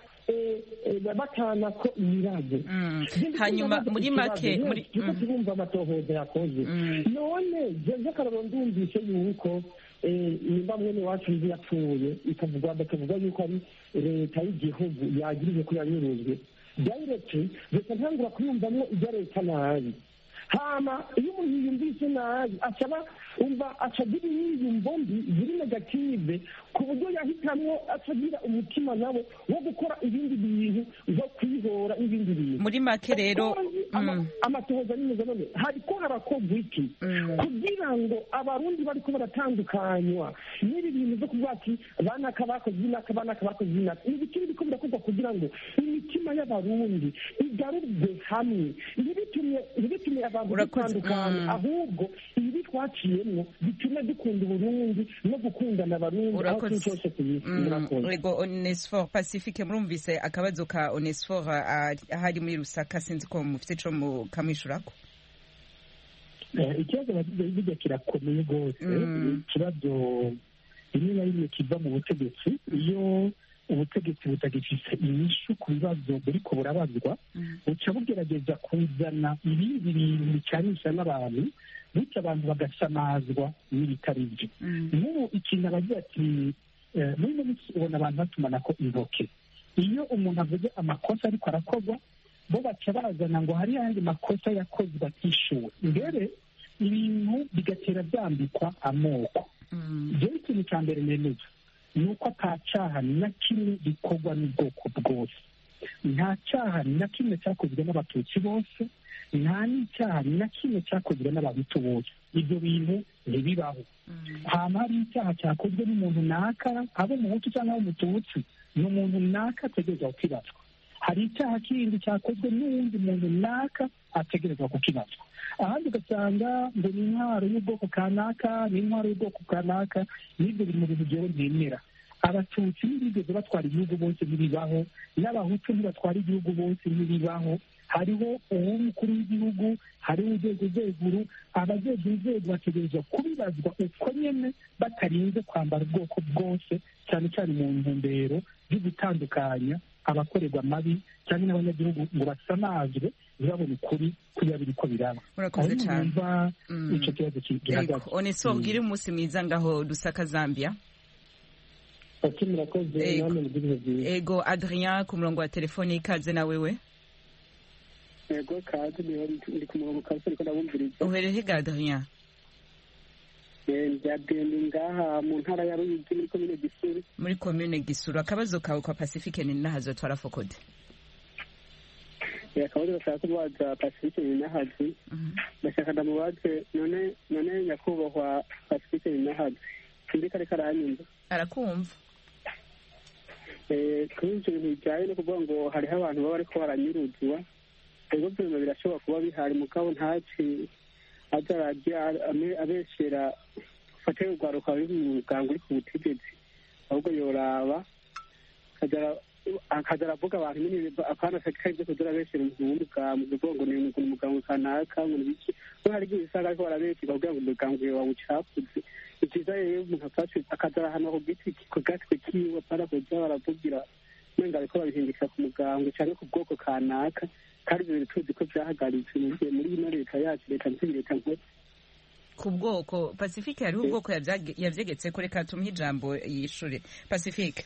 bakana ko imirago. Hanyuma muri make muri turumva amatohoza yakoze, none je karabo ndumvise yuko nimba mwene wacu nzi yapfuye ikavugwa bakavuga yuko ari leta y'igihugu yagirije ko yanyurujwe directly, reka ntangura kuyumvamo ibya leta nabi. Hama iyo umuntu yiyumvise nabi acaba umva acagira yiyumvo mbi ziri negative ku buryo yahitamwo acagira umutima nabo wo gukora ibindi bintu zo kwihora ibindi bintu. Muri make rero amatohoza n'imeze none hariko harakorwa iki kugira ngo abarundi bariko baratandukanywa n'ibi bintu zo kuvuga ati banaka bakoze inaka banaka bakoze inaka. Ibi bikiri biriko birakorwa kugira ngo imitima y'abarundi igarurwe hamwe, ntibitumye ntibitumye gutandukana, ahubwo ibi twaciyemo bitume dukunda Uburundi no gukundana abarundi aho cyose kuyisura. Ego Onesphore Pacifique, murumvise akabazo ka Onesphore ahari muri Rusaka, sinzi ko mufite co mu kamwishurako. Ikibazo bagize kirakomeye rwose, ikibazo rimwe na rimwe kiva mu butegetsi. Iyo ubutegetsi butagifise inyishu ku bibazo buriko burabazwa, buca bugerageza kuzana ibindi bintu bicanisha n'abantu, bityo abantu bagasamazwa n'ibitari byo. Nk'ubu ikintu abagira ati muri ino minsi ubona abantu batumanako intoke. Iyo umuntu avuze amakosa ariko arakorwa, bo baca bazana ngo hari ayandi makosa yakozwe atishuwe, mbere ibintu bigatera byambikwa amoko. Jewe ikintu cya mbere nemeza ni uko ata cyaha na kimwe gikorwa n'ubwoko bwose. Nta cyaha na kimwe cyakozwe n'abatutsi bose, nta n'icyaha na kimwe cyakozwe n'abahutu bose. Ibyo bintu ntibibaho. Hama hari icyaha cyakozwe n'umuntu naka, abo umuhutu cyangwa abo umututsi, ni umuntu naka ategerezwa kukibazwa. Hari icyaha kindi cyakozwe n'uwundi muntu naka ategerezwa kukibazwa. Ahandi ugasanga ngo ni intwaro y'ubwoko kanaka, ni intwaro y'ubwoko kanaka, n'ibyo biri mu bintu byewe byemera. Abatutsi ntibigeze batwara igihugu bose ntibibaho, n'abahutu ntibatwara igihugu bose ntibibaho. Hariho uw'umukuru w'igihugu, hariho urwego rw'ejuru, abajejwe inzego bategerezwa kubibazwa uko nyene batarinze kwambara ubwoko bwose, cyane cyane mu ntumbero yo gutandukanya abakorerwa amabi cyangwa n'abanyagihugu ngo basamazwe ntibabone ukuri kuriya biriko biraba. Murakoze cyane. Ico kibazo gihagaze. Onesphore, ugire umunsi mwiza ngaho Lusaka, Zambia. Ati murakoze namwe mugire byiza. Ego Adrien ku murongo wa telefone, ikaze na wewe. Ego kaze ndi ku murongo kaze ariko ndabumviriza. Uhereye he Adrien? Ndagenda ngaha mu ntara ya Ruyigi muri commune Gisuru. Muri commune Gisuru. Akabazo kawe kwa Pacifique ni nahazo twara Focode. Ya akabazo gashaka kubaza Pacifique ni nahazi. Ndashaka ndamubaze none none nyakubahwa Pacifique ni nahazi. Sindi kare karanyumva. Arakumva. Eh kuri ibyo bintu bijyanye no kuvuga ngo hariho abantu baba bariko baranyuruzwa. Ego byuma birashobora kuba bihari mugabo ntaci azarajya abeshera afate urwaruka ruri mu muganga uri ku butegetsi ahubwo yoraba akaza aravuga abantu nyine akana afite ibyo kugira abeshyira umuntu w'umuganga uvuga ngo ni umuganga kanaka ngo ni iki kuko hari igihe usanga ariko barabeshyira kugira ngo umuganga wawucafuze ni byiza rero umuntu afashe akaza ahantu ku giti ku gatwe kiwe apana kujya baravugira wenda ariko babihindikira ku muganga cyangwa ku bwoko kanaka kandi ibyo bintu tuzi ko byahagaritse muri ino leta yacu leta nziza leta nkuru ku bwoko Pacifique hariho ubwoko yavyegetse ko reka tumuhe ijambo yishure Pacifique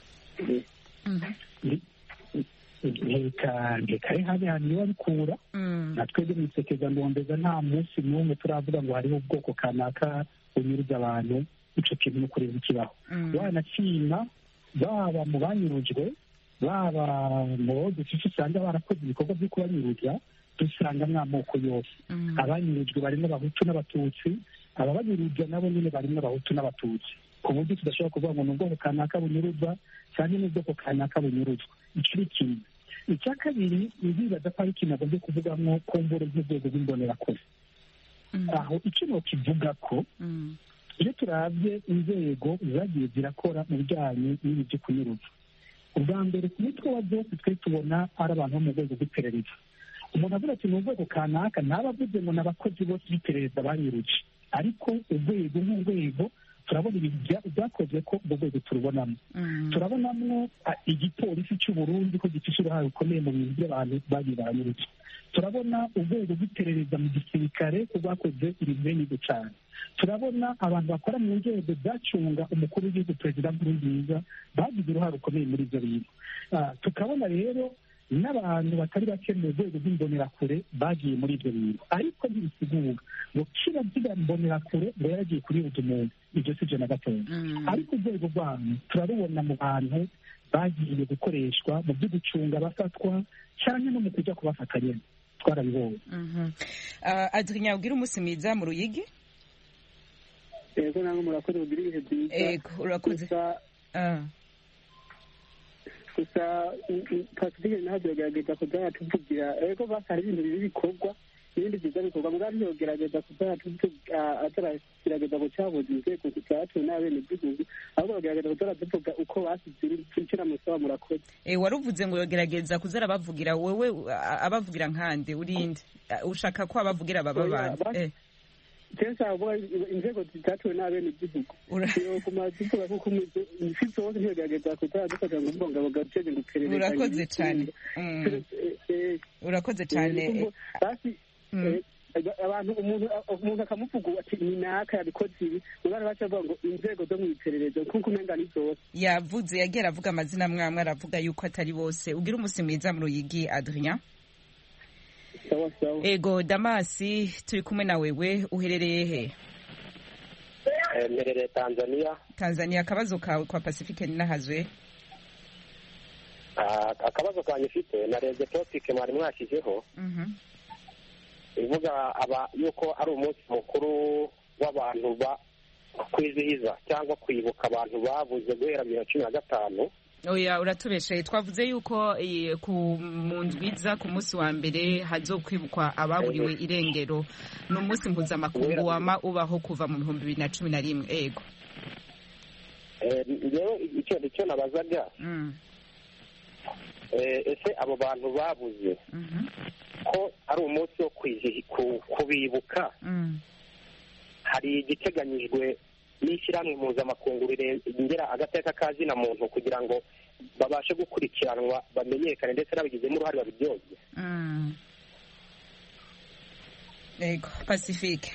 reka reka habe hantu babikura natwebwe mwisekeza ndondeza nta munsi n'umwe turavuga ngo hariho ubwoko kanaka bunyuruza abantu ico kintu no kureba ikibaho wanacina baba mu banyurujwe baba mu dufite usanga barakoze ibikorwa byo kubanyuruza dusanga mw'amoko yose abanyurujwe barimo abahutu n'abatutsi ababanyurujwe nabo nyine barimo abahutu n'abatutsi ku buryo tudashobora kuvuga ngo ni ubwoko kanaka bunyuruzwa cyangwa n'ubwoko kanaka bunyuruzwa icyo ni kimwe icya kabiri ntibibaza ko ari ikintu agomba kuvugamo ku mburo z'urwego rw'imbonerakure aho icyo kivuga ko iyo turabye inzego zagiye zirakora mu bijyanye n'ibi byo kunyuruza ubwa mbere ku mitwe wa byose twe tubona ari abantu bo mu rwego rw'iperereza umuntu avuga ati ni urwego kanaka ntaba avuze ngo ni abakozi bose b'iperereza banyuruje ariko urwego nk'urwego turabona ibintu byakozwe ko urwo rwego turubonamo turabonamo igipolisi cy'u Burundi ko gifite uruhare rukomeye mu bintu by'abantu bagiye baranyuruje turabona urwego rw'iperereza mu gisirikare ko rwakoze ibintu bene cyane turabona abantu bakora mu nzego zacunga umukuru w'igihugu perezida Nkurunziza bagize uruhare rukomeye muri ibyo bintu tukabona rero n'abantu batari bake mu rwego rw'imbonerakure bagiye muri ibyo bintu ariko ntibisigura ngo kiba ziga mbonerakure ngo yaragiye kuribuza umuntu ibyo si byo na gatoya ariko urwego rwanyu turarubona mu bantu bagiye gukoreshwa mu byo gucunga abafatwa cyane no mu kujya kubafata nyine twarabibonye Adrien ubwira umunsi mwiza mu Ruyigi yego namwe murakoze ubwira ibihe byiza yego urakoze gusa Pacifique ntabwo yagerageza kujya yatuvugira ariko basi hari ibintu bibi bikorwa ibindi byiza bikorwa mugabo ntiyogerageza kujya yatuvuga ataragerageza gucabuza inzego zitatuwe n'abenegihugu ahubwo bagerageza kujya baraduvuga uko basize icyo musaba murakoze waruvuze ngo yogerageza kuza arabavugira wowe abavugira nkande urinde ushaka ko abavugira baba bande kenshi avuga inzego zitatuwe n'abenegihugu yoguma zivuga kuko isi zose ntiyogerageza kujya dufata ngo mbonga bagacenge ngo iperereza urakoze cyane urakoze cyane abantu umuntu umuntu akamuvuga ati ni naka yabikoze ibi ubana baca bavuga ngo inzego zo mu iperereza kuko umenga ni zose yavuze yagera avuga amazina mwamwe aravuga yuko atari bose ugira umunsi mwiza mu Ruyigi Adrien sawa sawa ego Damasi turi kumwe na wewe uherereye he mperereye Tanzania Tanzania akabazo kawe kwa Pacifique ninahazwe akabazo kanjye ufite narebye topic mwari mwashyizeho ivuga aba yuko ari umunsi mukuru w'abantu ba kwizihiza cyangwa kwibuka abantu babuze guhera bibiri na cumi na gatanu oya uratubesheye twavuze yuko ku mu ndwiza ku munsi wa mbere hazokwibukwa ababuriwe irengero ni umunsi mpuzamakungu wama ubaho kuva mu bihumbi bibiri na cumi na rimwe ego rero icyo icyo nabazaga ese abo bantu babuze ko ari umunsi wo kubibuka hari igiteganyijwe n'ishyirahamwe mpuzamakungu rirengera agateka ka zina muntu kugira ngo babashe gukurikiranwa bamenyekane ndetse n'abigizemo uruhare babiryozwe yego Pacifique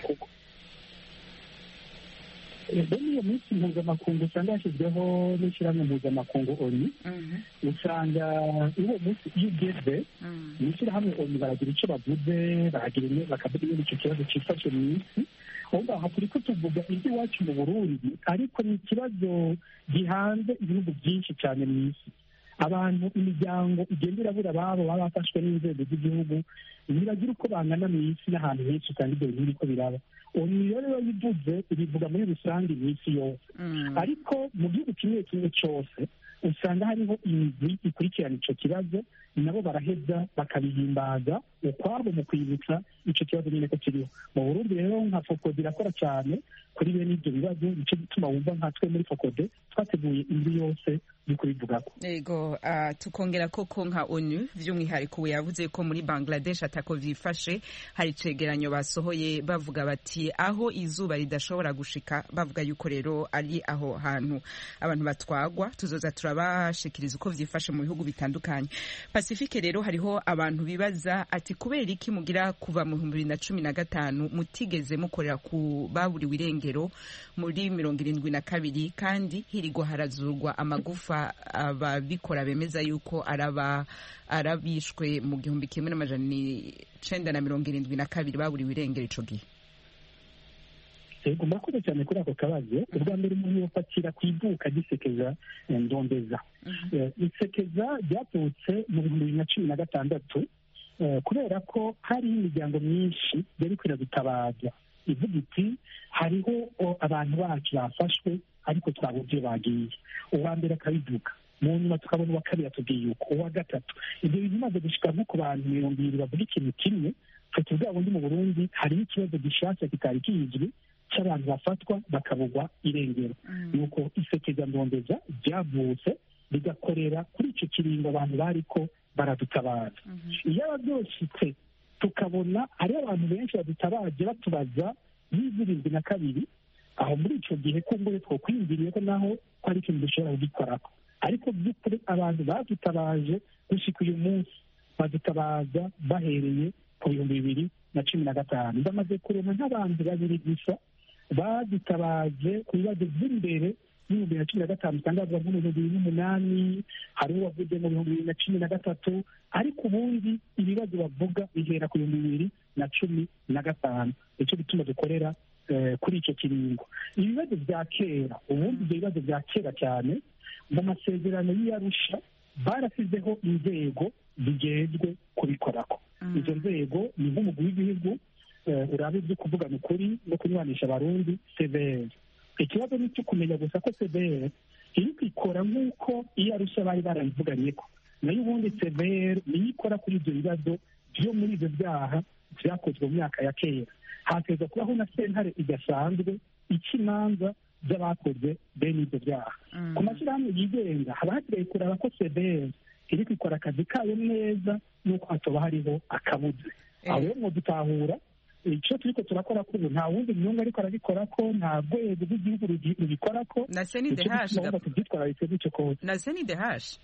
muri iyo minsi mpuzamakungu usanga yashyizweho n'ishyirahamwe mpuzamakungu oni usanga uwo munsi iyo ugeze mu ishyirahamwe oni baragira icyo bavuze bakavuga ibindi icyo kibazo cyifashe mu isi aho ngaho turi ko tuvuga iby'iwacu mu Burundi ariko ni ikibazo gihanze ibihugu byinshi cyane mu isi abantu imiryango igenda irabura ababo baba bafashwe n'inzego z'igihugu biragira uko bangana mu isi n'ahantu henshi usanga ibyo bintu biriko biraba onu rero bivuze bivuga muri rusange iminsi yose ariko mu gihugu kimwe kimwe cyose usanga hariho imigwi ikurikirana ico kibazo nabo baraheza bakabihimbaza ukwabo mu kwibutsa ico kibazo nyine ko kiriho mu Burundi rero nka Fokode irakora cyane kuri bene ibyo bibazo nico gituma wumva nkatwe muri Fokode twateguye indi yose bikubivugako ego uh, tukongera koko nka onu vy'umwihariko yavuze ko muri Bangladesh atako vyifashe hari cegeranyo basohoye bavuga bati aho izuba ridashobora gushika bavuga yuko rero ari aho hantu abantu batwagwa tuzoza turabashikiriza uko vyifashe mu bihugu bitandukanye. Pacifique rero hariho abantu bibaza ati kubera iki mugira kuva mu bihumbi bibiri na cumi na gatanu mutigeze mukorera ku baburiwe irengero muri mirongo irindwi na kabiri kandi hirigwa harazurwa amagufa ababikora bemeza yuko araba arabishwe mu gihumbi kimwe n'amajana icenda na mirongo irindwi na kabiri baburiwe irengero ico gihe. Ego murakoze cyane kuri ako kabazo. Ubwa mbere umuntu yofatira ku ivuka gisekeza ndondeza. Isekeza ryavutse mu bihumbi bibiri na cumi na gatandatu kubera ko hari imiryango myinshi yari kwira gutabaza ivuga iti hariho abantu bacu bafashwe ariko twabuze bagiye. Uwa mbere akabivuga mu nyuma tukabona uwa kabiri atubwiye uko uwa gatatu ibyo bintu bimaze gushika nko ku bantu mirongo ibiri bavuga ikintu kimwe twe tuvuga ubundi mu Burundi hariho ikibazo gishasha kitari kizwi cy'abantu bafatwa bakabugwa irengero nuko isekeza ndondeza ryavutse rigakorera kuri icyo kiringo abantu bariko baradutabaza. iyo ababyoshitse tukabona hari abantu benshi badutabaje batubaza y'izirindwi na kabiri aho muri ico gihe kumbure two kwiyumviriye ko naho ko ari ikintu dushobora kugikorako ariko by'ukuri abantu badutabaje gushika uyu munsi badutabaza bahereye ku bihumbi bibiri na cumi na gatanu ndamaze kurema nk'abantu babiri gusa badutabaje ku bibazo by'imbere y'ibihumbi bibiri na cumi na gatanu usanga bavuga nko mu bihumbi bibiri n'umunani hari uwavuze mu bihumbi bibiri na cumi na gatatu ariko ubundi ibibazo bavuga bihera ku bihumbi bibiri na cumi na gatanu nicyo gituma dukorera kuri icyo kiringo. Ibibazo bya kera ubundi ibyo bibazo bya kera cyane mu masezerano y'Arusha barasizeho inzego zigejwe kubikorako. Izo nzego ni nk'umugwi w'igihugu urabe ibyo kuvugana ukuri no kunywanisha abarundi C V R. Ikibazo ni cyo kumenya gusa ko C V R iri kwikora nk'uko iyo Arusha bari barabivuganyeko nayo ubundi C V R niyo ikora kuri ibyo bibazo byo muri ibyo byaha byakozwe mu myaka ya kera. Hateza kubaho na sentare idasanzwe ikimanza by'abakoze bene ibyo byaha. Ku mashyirahamwe yigenga haba hasigaye kureba ko C V R iri kwikora akazi kayo neza n'uko hatoba hariho akabuze. Aho rero ngo dutahura icyo turiko turakora ko nta wundi myungu ariko arabikora ko nta rwego rw'igihugu rubikora ko na senidehash tubyitwararitse gutyo kose na senidehash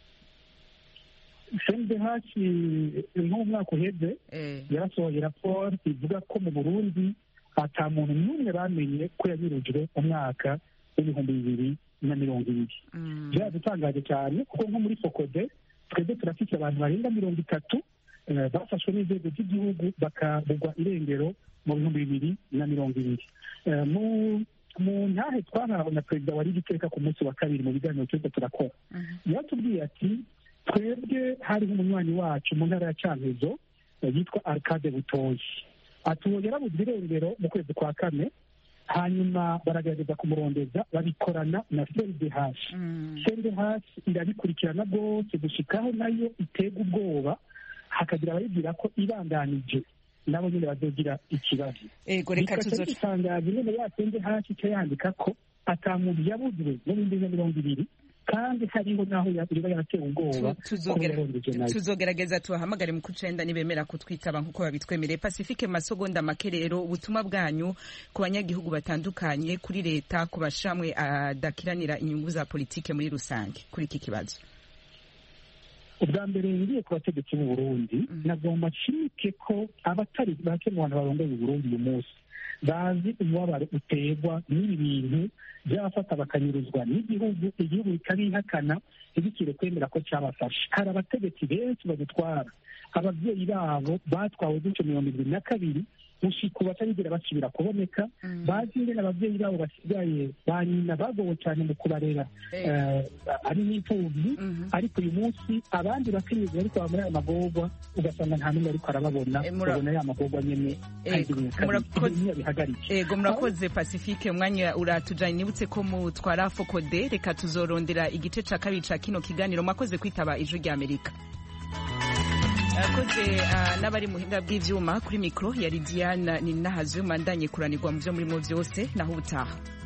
senidehash nk'umwaka uheze yarasohoye raporo ivuga ko mu Burundi ata muntu n'umwe bamenye ko yanyurujwe mu mwaka w'ibihumbi bibiri na mirongo ibiri. Byaradutangaje cyane kuko nko muri Fokode twebwe turafite abantu barenga mirongo itatu bafashwe n'inzego z'igihugu bakabugwa irengero mu bihumbi bibiri na mirongo ibiri. Mu ntahe twahawe na perezida wari igiteka ku munsi wa kabiri mu biganiro turiko turakora yatubwiye ati twebwe hariho umunywanyi wacu mu ntara ya Cankuzo yitwa Arcade Butoyi atuwo yarabuzwe irengero mu kwezi kwa kane hanyuma baragerageza kumurondeza babikorana na C N D H. C N D H irabikurikirana rwose gushikaho nayo itega ubwoba hakagira abayibwira ko ibandanije nabo nyine bazogira ikibazo. Ego reka tuzotangaza nyine ya C N D H icyo yandika ko ata muntu yabuzwe mu bihumbi bibiri na mirongo ibiri kandi hariho naho yaba yarateye ubwoba. Tuzogerageza tubahamagare mu kucenda nibemera kutwitaba nk'uko babitwemereye. Pacifique Masogonda make rero ubutumwa bwanyu ku banyagihugu batandukanye kuri leta ku bashamwe adakiranira inyungu za politike muri rusange kuri iki kibazo. Ubwa mbere ngiye ku bategetsi b'u Burundi nagomba nshimike ko abatari bake mu bantu barongoye u Burundi uyu munsi bazi umubabaro uterwa n'ibi bintu by'abafata bakanyuruzwa n'igihugu igihugu bikabihakana ntibikire kwemera ko cyabafashe. Hari abategetsi benshi badutwara ababyeyi babo batwawe gutyo mirongo ibiri na kabiri gushika ubu batarigera basubira kuboneka bazi ingene abavyeyi babo basigaye ba nyina bagowe cyane mu kubarera ari n'imfuvyi ariko uyu munsi abandi bakenyezi bariko baba muri ayo magorwa ugasanga nta n'umwe ariko arababona babona ya magorwa nyene ego murakoze Pacifique umwanya uratujanye nibutse ko mutwara Fokode reka tuzorondera igice ca kabiri ca kino kiganiro mwakoze kwitaba ijwi rya Amerika akoze uh, n'abari muhinga bw'ivyuma kuri mikro yari Diana Ninahazwe mandanye kuranirwa mu byo muri mu vyose naho ubutaha